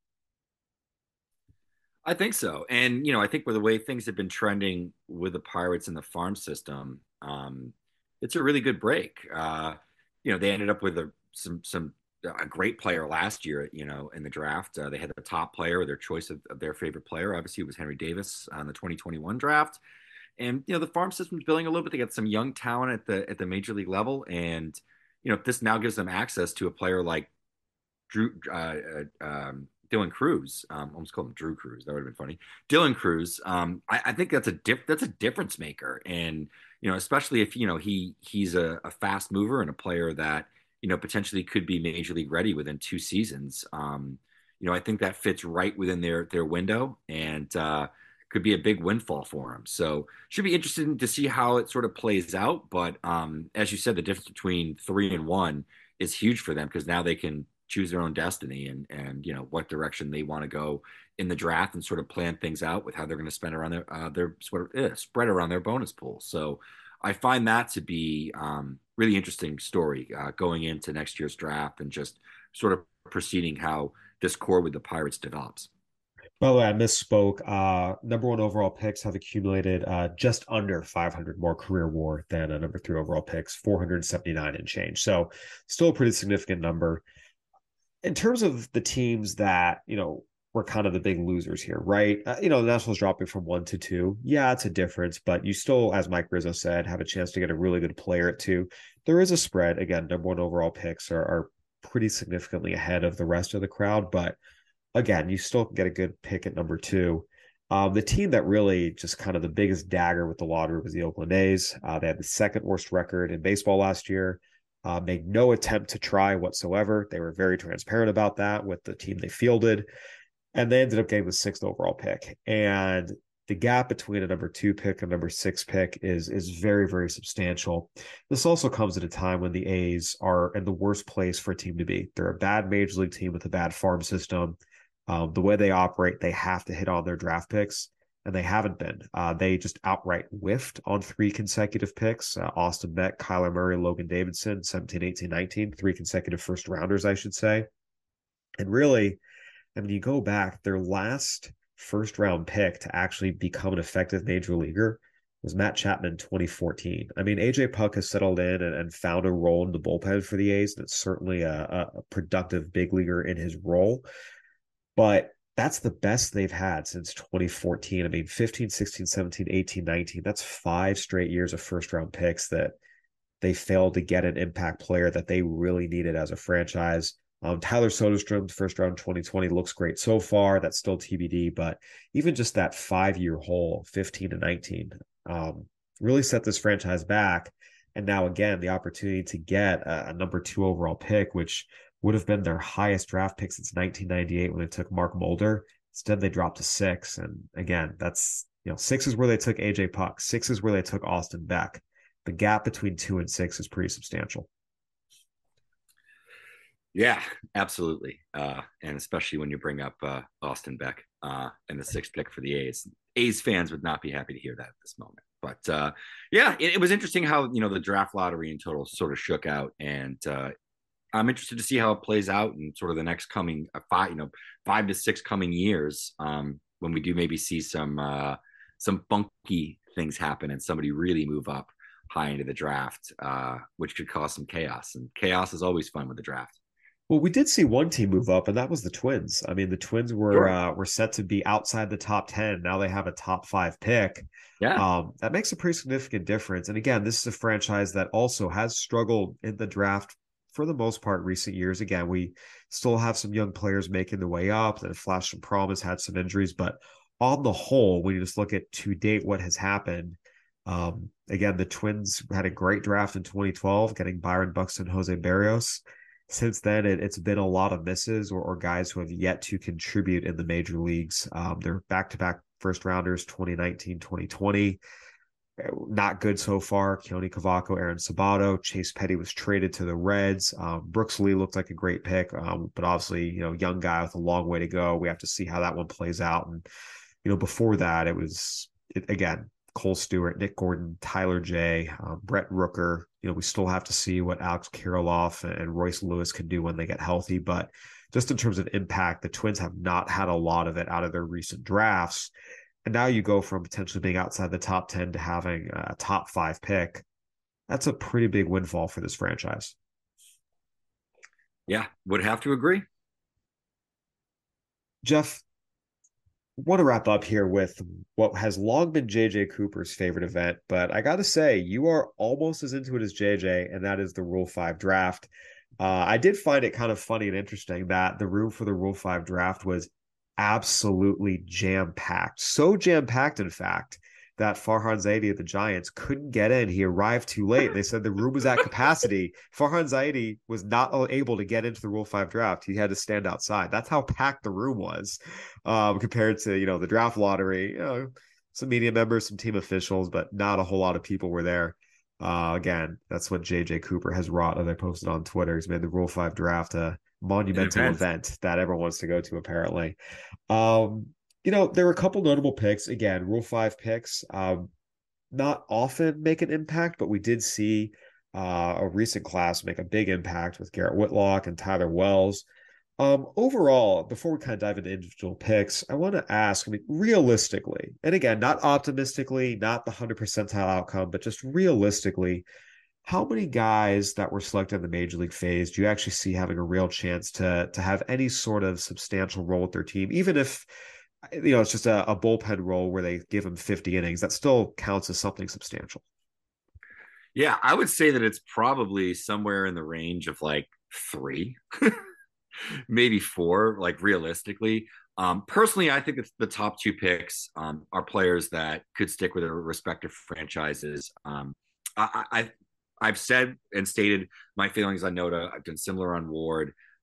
I think so. And, you know, I think with the way things have been trending with the Pirates in the farm system, um, it's a really good break. Uh, you know, they ended up with a, some, some, a great player last year, you know, in the draft. Uh, they had the top player, their choice of, of their favorite player. Obviously, it was Henry Davis on the twenty twenty-one draft. And, you know, the farm system's building a little bit. They got some young talent at the, at the major league level. And, you know, this now gives them access to a player like Drew, uh, uh, um, Dylan Cruz, um, almost called him Drew Cruz. That would have been funny. Dylan Cruz. Um, I, I think that's a diff, that's a difference maker, and you know, especially if you know he he's a, a fast mover and a player that you know potentially could be major league ready within two seasons. Um, you know, I think that fits right within their their window and uh, could be a big windfall for him. So should be interesting to see how it sort of plays out. But um, as you said, the difference between three and one is huge for them because now they can choose their own destiny and and you know what direction they want to go in the draft and sort of plan things out with how they're going to spend around their uh, their sort of uh, spread around their bonus pool. So I find that to be um, really interesting story uh, going into next year's draft and just sort of proceeding how this core with the Pirates develops. By the way, I misspoke. Uh, number one overall picks have accumulated uh, just under five hundred more career WAR than a number three overall picks, four hundred seventy-nine and change. So still a pretty significant number. In terms of the teams that, you know, were kind of the big losers here, right? Uh, you know, the Nationals dropping from one to two. Yeah, it's a difference, but you still, as Mike Rizzo said, have a chance to get a really good player at two. There is a spread. Again, number one overall picks are, are pretty significantly ahead of the rest of the crowd, but again, you still can get a good pick at number two. Um, the team that really just kind of the biggest dagger with the lottery was the Oakland A's. Uh, they had the second worst record in baseball last year. Uh, made no attempt to try whatsoever. They were very transparent about that with the team they fielded. and they ended up getting the sixth overall pick. And the gap between a number two pick and number six pick is is very, very substantial. This also comes at a time when the A's are in the worst place for a team to be. They're a bad major league team with a bad farm system. Um, the way they operate, they have to hit on their draft picks, and they haven't been. Uh, they just outright whiffed on three consecutive picks. Uh, Austin Beck, Kyler Murray, Logan Davidson, seventeen, eighteen, nineteen, three consecutive first rounders, I should say. And really, I mean, you go back, their last first round pick to actually become an effective major leaguer was Matt Chapman in twenty fourteen. I mean, A J Puk has settled in and, and found a role in the bullpen for the A's. And it's certainly a, a productive big leaguer in his role. But that's the best they've had since twenty fourteen. I mean, fifteen, sixteen, seventeen, eighteen, nineteen. That's five straight years of first round picks that they failed to get an impact player that they really needed as a franchise. Um, Tyler Soderstrom, first round twenty twenty, looks great so far. That's still T B D, but even just that five-year hole, fifteen to nineteen, um, really set this franchise back. And now, again, the opportunity to get a, a number two overall pick, which would have been their highest draft pick since nineteen ninety-eight when they took Mark Mulder. Instead, they dropped to six. And again, that's, you know, six is where they took A J Puk. Six is where they took Austin Beck. The gap between two and six is pretty substantial. Yeah, absolutely. Uh, and especially when you bring up uh, Austin Beck uh, and the sixth pick for the A's. A's fans would not be happy to hear that at this moment. But uh, yeah, it, it was interesting how, you know, the draft lottery in total sort of shook out. And uh, I'm interested to see how it plays out in sort of the next coming uh, five, you know, five to six coming years um, when we do maybe see some uh, some funky things happen and somebody really move up high into the draft, uh, which could cause some chaos. And chaos is always fun with the draft. Well, we did see one team move up, and that was the Twins. I mean, the Twins were sure. uh, were set to be outside the top ten. Now they have a top five pick. Yeah, um, that makes a pretty significant difference. And again, this is a franchise that also has struggled in the draft for the most part recent years. Again, we still have some young players making the way up that have flashed some promise, had some injuries, but on the whole, when you just look at to date what has happened, um, again, the Twins had a great draft in twenty twelve, getting Byron Buxton, Jose Barrios. Since then, it, it's been a lot of misses or, or guys who have yet to contribute in the major leagues. Um, they're back-to-back first rounders, twenty nineteen, twenty twenty. Not good so far. Keone Cavaco, Aaron Sabato, Chase Petty was traded to the Reds. Um, Brooks Lee looked like a great pick, um, but obviously, you know, young guy with a long way to go. We have to see how that one plays out. And, you know, before that, it was, it, again, Cole Stewart, Nick Gordon, Tyler J, uh, Brett Rooker. You know, we still have to see what Alex Kirilloff and Royce Lewis can do when they get healthy. But just in terms of impact, the Twins have not had a lot of it out of their recent drafts. And now you go from potentially being outside the top ten to having a top five pick. That's a pretty big windfall for this franchise. Yeah, would have to agree. Jeff, want to wrap up here with what has long been J J Cooper's favorite event, but I got to say, you are almost as into it as J J, and that is the Rule five draft. Uh, I did find it kind of funny and interesting that the room for the Rule five draft was absolutely jam-packed. So jam-packed, in fact, that Farhan Zaidi of the Giants couldn't get in. He arrived too late. They said the room was at capacity. Farhan Zaidi was not able to get into the Rule five draft. He had to stand outside. That's how packed the room was um, compared to, you know, the draft lottery. You know, some media members, some team officials, but not a whole lot of people were there. Uh, again, that's what J J Cooper has wrought, as I posted on Twitter. He's made the Rule five draft a monumental event. event that everyone wants to go to, apparently. Um, You know, there were a couple notable picks. Again, Rule five picks um, not often make an impact, but we did see uh, a recent class make a big impact with Garrett Whitlock and Tyler Wells. Um, overall, before we kind of dive into individual picks, I want to ask, I mean, realistically, and again, not optimistically, not the one hundred percentile outcome, but just realistically, how many guys that were selected in the major league phase do you actually see having a real chance to, to have any sort of substantial role with their team, even if, you know, it's just a, a bullpen role where they give him fifty innings, that still counts as something substantial? Yeah, I would say that it's probably somewhere in the range of like three, maybe four, like realistically. Um, personally, I think the top two picks um, are players that could stick with their respective franchises. Um, I, I, I've said and stated my feelings on Noda. I've done similar on Ward.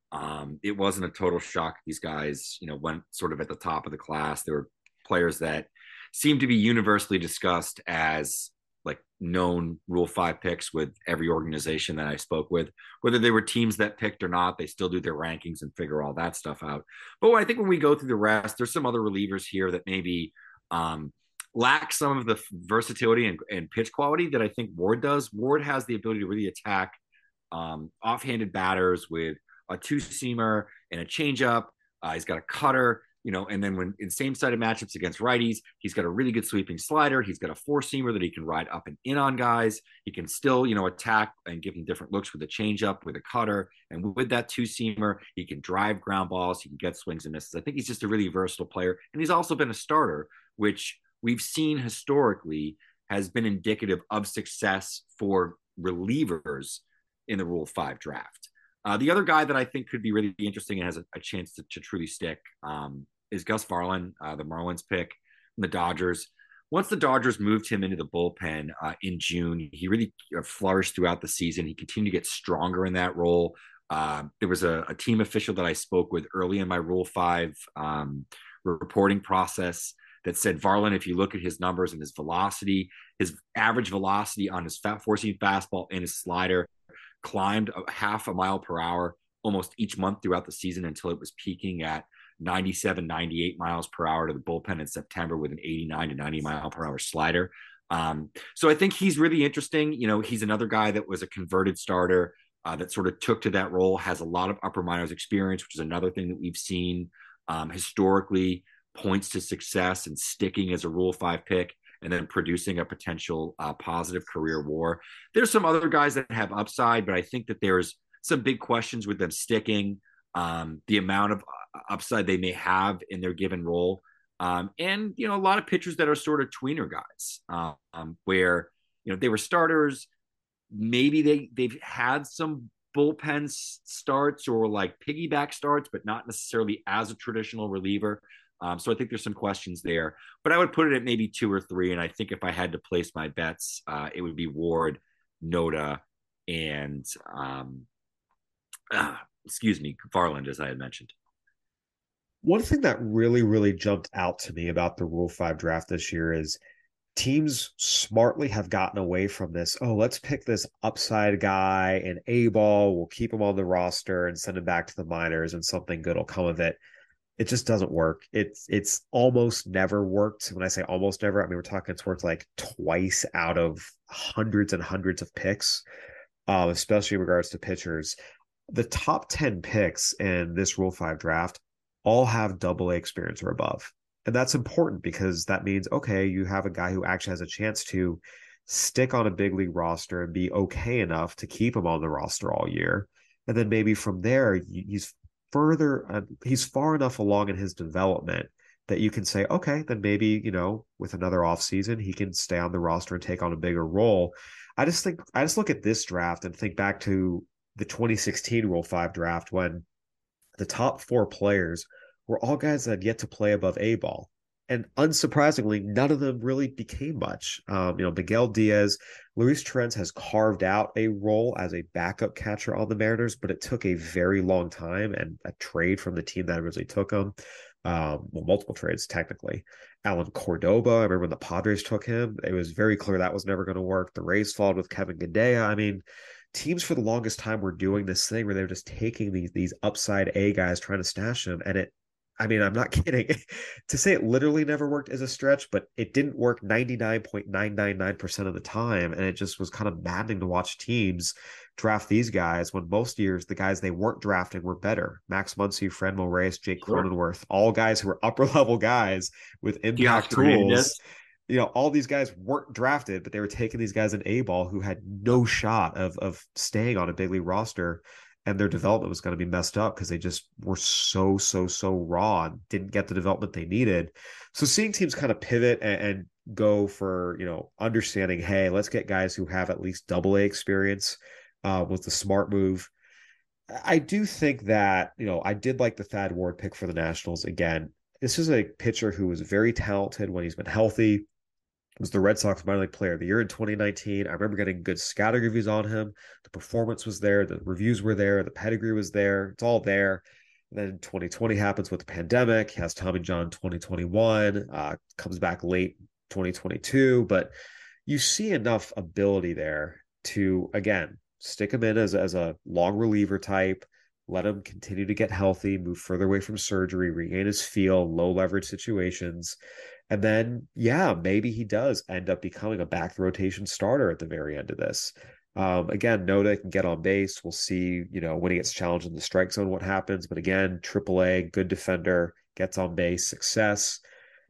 Um, it wasn't a total shock. These guys, you know, went sort of at the top of the class. There were players that seemed to be universally discussed as like known Rule Five picks with every organization that I spoke with, whether they were teams that picked or not. They still do their rankings and figure all that stuff out. But I think when we go through the rest, there's some other relievers here that maybe um, lack some of the versatility and, and pitch quality that I think Ward does. Ward has the ability to really attack um, offhanded batters with a two-seamer and a changeup. Uh, he's got a cutter, you know, and then when in same-sided matchups against righties, he's got a really good sweeping slider. He's got a four-seamer that he can ride up and in on guys. He can still, you know, attack and give them different looks with a changeup, with a cutter, and with that two-seamer, he can drive ground balls. He can get swings and misses. I think he's just a really versatile player, and he's also been a starter, which we've seen historically has been indicative of success for relievers in the Rule Five draft. Uh, the other guy that I think could be really interesting and has a, a chance to, to truly stick um, is Gus Varland, uh, the Marlins pick from the Dodgers. Once the Dodgers moved him into the bullpen uh, in June, he really flourished throughout the season. He continued to get stronger in that role. Uh, there was a, a team official that I spoke with early in my Rule Five um, reporting process that said, Varland, if you look at his numbers and his velocity, his average velocity on his fat four-seam fastball and his slider climbed a half a mile per hour almost each month throughout the season until it was peaking at ninety-seven, ninety-eight miles per hour to the bullpen in September with an eighty-nine to ninety mile per hour slider. Um, so I think he's really interesting. You know, he's another guy that was a converted starter uh, that sort of took to that role, has a lot of upper minors experience, which is another thing that we've seen um, historically points to success and sticking as a Rule Five pick, and then producing a potential uh, positive career WAR. There's some other guys that have upside, but I think that there's some big questions with them sticking, um, the amount of upside they may have in their given role. Um, and, you know, a lot of pitchers that are sort of tweener guys um, where, you know, they were starters. Maybe they, they've had some bullpen starts or like piggyback starts, but not necessarily as a traditional reliever. Um, so I think there's some questions there, but I would put it at maybe two or three. And I think if I had to place my bets, uh, it would be Ward, Noda, and um, uh, excuse me, Varland, as I had mentioned. One thing that really, really jumped out to me about the Rule Five draft this year is teams smartly have gotten away from this. Oh, let's pick this upside guy and A-ball. We'll keep him on the roster and send him back to the minors, and something good will come of it. It just doesn't work. It's it's almost never worked. When I say almost never, I mean, we're talking it's worked like twice out of hundreds and hundreds of picks, um, especially in regards to pitchers. The top ten picks in this Rule Five draft all have double A experience or above. And that's important because that means, okay, you have a guy who actually has a chance to stick on a big league roster and be okay enough to keep him on the roster all year. And then maybe from there, he's further, uh, he's far enough along in his development that you can say, okay, then maybe, you know, with another offseason, he can stay on the roster and take on a bigger role. I just think, I just look at this draft and think back to the twenty sixteen Rule Five draft when the top four players were all guys that had yet to play above A ball. And unsurprisingly, none of them really became much. Um, you know, Miguel Diaz, Luis Torrens has carved out a role as a backup catcher on the Mariners, but it took a very long time and a trade from the team that originally took him. Um, well, multiple trades, technically. Alan Cordoba, I remember when the Padres took him, it was very clear that was never going to work. The Rays followed with Kevin Gadea. I mean, teams for the longest time were doing this thing where they were just taking these, these upside A guys, trying to stash them, and it I mean, I'm not kidding. To say it literally never worked is a stretch, but it didn't work ninety-nine point nine nine nine percent of the time. And it just was kind of maddening to watch teams draft these guys when most years the guys they weren't drafting were better. Max Muncy, Franmil Reyes, Jake Sure. Cronenworth, all guys who were upper level guys with impact Teoscar tools. Hernandez. You know, all these guys weren't drafted, but they were taking these guys in A-ball who had no shot of, of staying on a big league roster. And their development was going to be messed up because they just were so, so, so raw and didn't get the development they needed. So seeing teams kind of pivot and, and go for, you know, understanding, hey, let's get guys who have at least double A experience uh, was the smart move. I do think that, you know, I did like the Thad Ward pick for the Nationals. Again, this is a pitcher who was very talented when he's been healthy. was the Red Sox minor league player of the year in twenty nineteen. I remember getting good scouting reviews on him. The performance was there, the reviews were there, the pedigree was there. It's all there. And then twenty twenty happens with the pandemic. He has Tommy John twenty twenty-one, uh, comes back late twenty twenty-two, but you see enough ability there to, again, stick him in as, as a long reliever type, let him continue to get healthy, move further away from surgery, regain his feel, low leverage situations. And then, yeah, maybe he does end up becoming a back rotation starter at the very end of this. Um, again, Noda can get on base. We'll see, you know, when he gets challenged in the strike zone, what happens. But again, triple A, good defender, gets on base, success.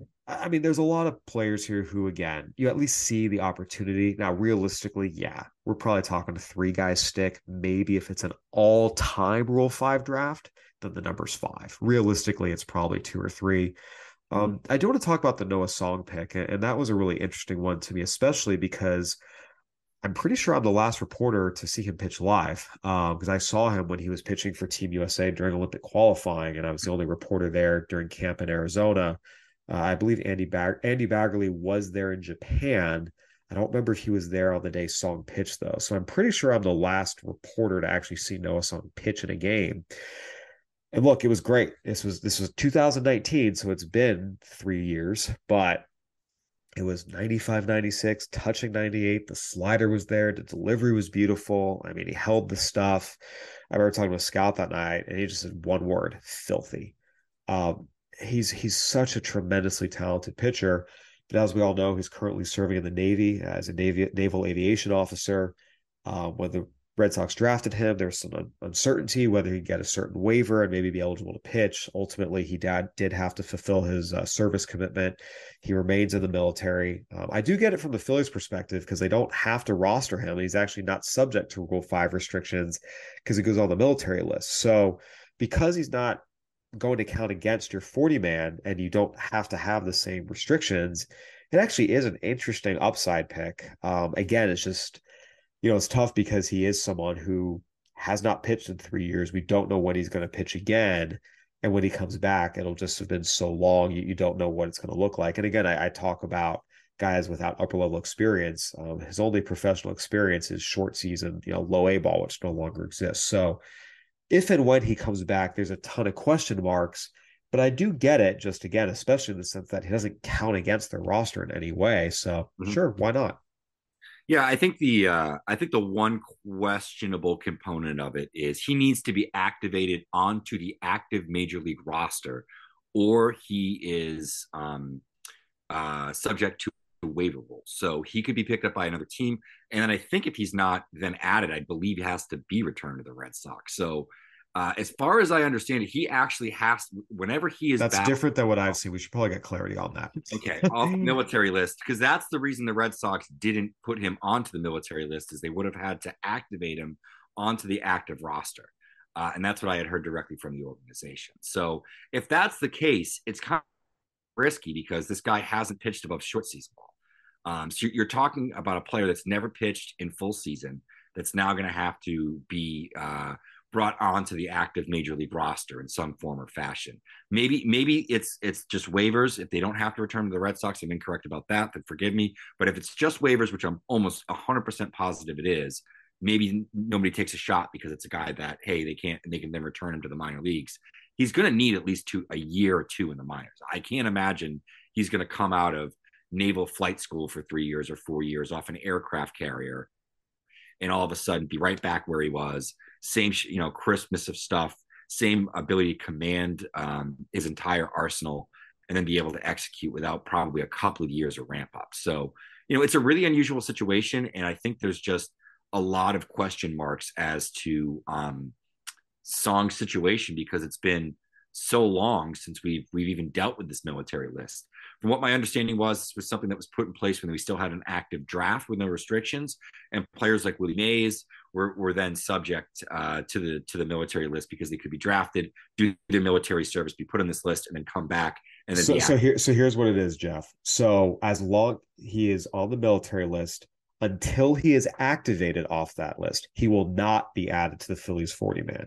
I mean, there's a lot of players here who, again, you at least see the opportunity. Now, realistically, yeah, we're probably talking a three guy stick. Maybe if it's an all time Rule five draft, then the number's five. Realistically, it's probably two or three. Um, I do want to talk about the Noah Song pick, and that was a really interesting one to me, especially because I'm pretty sure I'm the last reporter to see him pitch live, um, because I saw him when he was pitching for Team U S A during Olympic qualifying, and I was the only reporter there during camp in Arizona. Uh, I believe Andy Bag- Andy Baggerly was there in Japan. I don't remember if he was there on the day Song pitched, though. So I'm pretty sure I'm the last reporter to actually see Noah Song pitch in a game. And look, it was great. This was this was two thousand nineteen, so it's been three years, but it was ninety-five, ninety-six, touching ninety-eight. The slider was there. The delivery was beautiful. I mean, he held the stuff. I remember talking to a scout that night, and he just said one word: filthy. Um, he's he's such a tremendously talented pitcher. But as we all know, he's currently serving in the Navy as a Navy, naval aviation officer. Uh, when the Red Sox drafted him, there's some un- uncertainty whether he'd get a certain waiver and maybe be eligible to pitch. Ultimately, he did, did have to fulfill his uh, service commitment. He remains in the military. Um, I do get it from the Phillies' perspective because they don't have to roster him. He's actually not subject to Rule five restrictions because he goes on the military list. So because he's not going to count against your forty man and you don't have to have the same restrictions, it actually is an interesting upside pick. Um, again, it's just, you know, it's tough because he is someone who has not pitched in three years. We don't know when he's going to pitch again. And when he comes back, it'll just have been so long, you, you don't know what it's going to look like. And again, I, I talk about guys without upper level experience. Um, his only professional experience is short season, you know, low A ball, which no longer exists. So if and when he comes back, there's a ton of question marks. But I do get it, just again, especially in the sense that he doesn't count against their roster in any way. So mm-hmm. Sure, why not? Yeah, I think the uh, I think the one questionable component of it is he needs to be activated onto the active major league roster, or he is um, uh, subject to waiver rules. So he could be picked up by another team, and then I think if he's not then added, I believe he has to be returned to the Red Sox. So uh, as far as I understand it, he actually has whenever he is. That's back, different than what I've seen. We should probably get clarity on that. Okay, off the military list, because that's the reason the Red Sox didn't put him onto the military list, is they would have had to activate him onto the active roster. Uh, and that's what I had heard directly from the organization. So if that's the case, it's kind of risky because this guy hasn't pitched above short season ball. Um, so you're talking about a player that's never pitched in full season that's now going to have to be uh, brought onto the active major league roster in some form or fashion. Maybe, maybe it's it's just waivers. If they don't have to return to the Red Sox, I'm incorrect about that, then forgive me. But if it's just waivers, which I'm almost one hundred percent positive it is, maybe nobody takes a shot because it's a guy that, hey, they can't, they can then return him to the minor leagues. He's going to need at least two, a year or two in the minors. I can't imagine he's going to come out of naval flight school for three years or four years off an aircraft carrier and all of a sudden be right back where he was. Same, you know, crispness of stuff, same ability to command um, his entire arsenal and then be able to execute without probably a couple of years of ramp up. So, you know, it's a really unusual situation. And I think there's just a lot of question marks as to um, Song's situation because it's been so long since we've we've even dealt with this military list. From what my understanding was, this was something that was put in place when we still had an active draft with no restrictions, and players like Willie Mays were, were then subject uh, to the to the military list because they could be drafted, do their military service, be put on this list, and then come back and then. So, so here, so here's what it is, Jeff. So as long he is on the military list, until he is activated off that list, he will not be added to the Phillies forty man.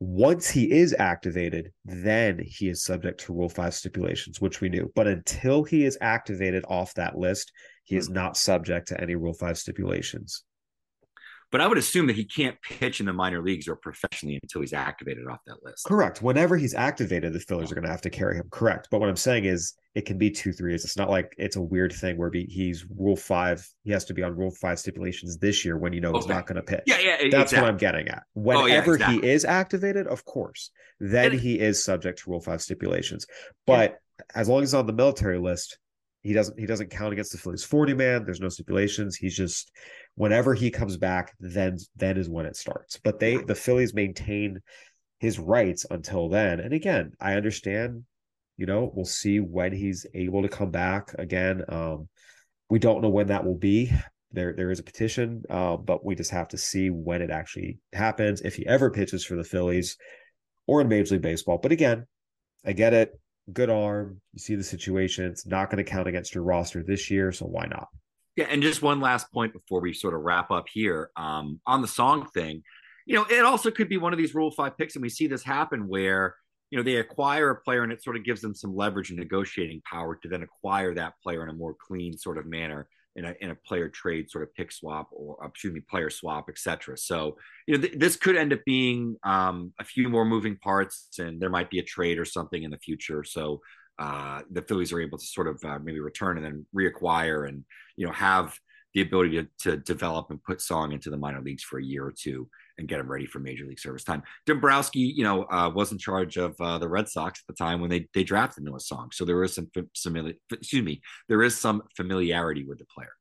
Once he is activated, then he is subject to Rule five stipulations, which we knew. But until he is activated off that list, he is not subject to any Rule five stipulations. But I would assume that he can't pitch in the minor leagues or professionally until he's activated off that list. Correct. Whenever he's activated, the Phillies are going to have to carry him. Correct. But what I'm saying is it can be two, three years. It's not like it's a weird thing where he's Rule five. He has to be on Rule five stipulations this year when you know he's okay. not going to pitch. Yeah, yeah. That's exactly. what I'm getting at. Whenever oh, yeah, exactly. he is activated, of course, then and, he is subject to Rule five stipulations. But yeah. as long as he's on the military list, he doesn't he doesn't count against the Phillies forty man. There's no stipulations. He's just whenever he comes back, then then is when it starts. But they the Phillies maintain his rights until then. And again, I understand, you know, we'll see when he's able to come back again. Um, we don't know when that will be. There there is a petition, uh, but we just have to see when it actually happens, if he ever pitches for the Phillies or in Major League Baseball. But again, I get it. Good arm. You see the situation. It's not going to count against your roster this year, so why not? Yeah, and just one last point before we sort of wrap up here um, on the Song thing. You know, it also could be one of these Rule five picks, and we see this happen where, you know, they acquire a player and it sort of gives them some leverage and negotiating power to then acquire that player in a more clean sort of manner in a, in a player trade sort of pick swap or, excuse me, player swap, et cetera. So, you know, th- this could end up being um, a few more moving parts, and there might be a trade or something in the future. So uh, the Phillies are able to sort of uh, maybe return and then reacquire and, you know, have the ability to, to develop and put Song into the minor leagues for a year or two and get him ready for Major League service time. Dombrowski, you know, uh, was in charge of uh, the Red Sox at the time when they they drafted Noah Song. So there is some, some, excuse me, there is some familiarity with the player.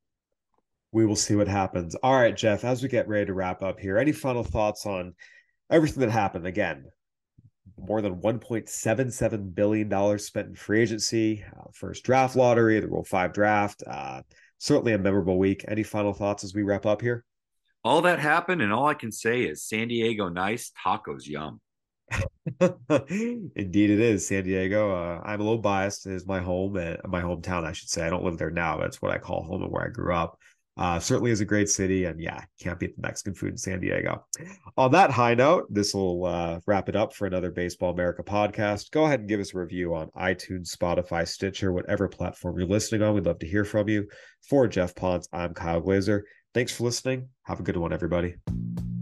We will see what happens. All right, Jeff, as we get ready to wrap up here, any final thoughts on everything that happened? Again, more than one point seven seven billion dollars spent in free agency, uh, first draft lottery, the Rule five draft. Uh, certainly a memorable week. Any final thoughts as we wrap up here? All that happened, and all I can say is San Diego nice, tacos yum. Indeed it is. San Diego. Uh, I'm a little biased. It is my home and my hometown, I should say. I don't live there now, but it's what I call home and where I grew up. Uh, certainly is a great city, and yeah, can't beat the Mexican food in San Diego. On that high note, this will uh, wrap it up for another Baseball America podcast. Go ahead and give us a review on iTunes, Spotify, Stitcher, whatever platform you're listening on. We'd love to hear from you. For Jeff Ponce, I'm Kyle Glazer. Thanks for listening. Have a good one, everybody.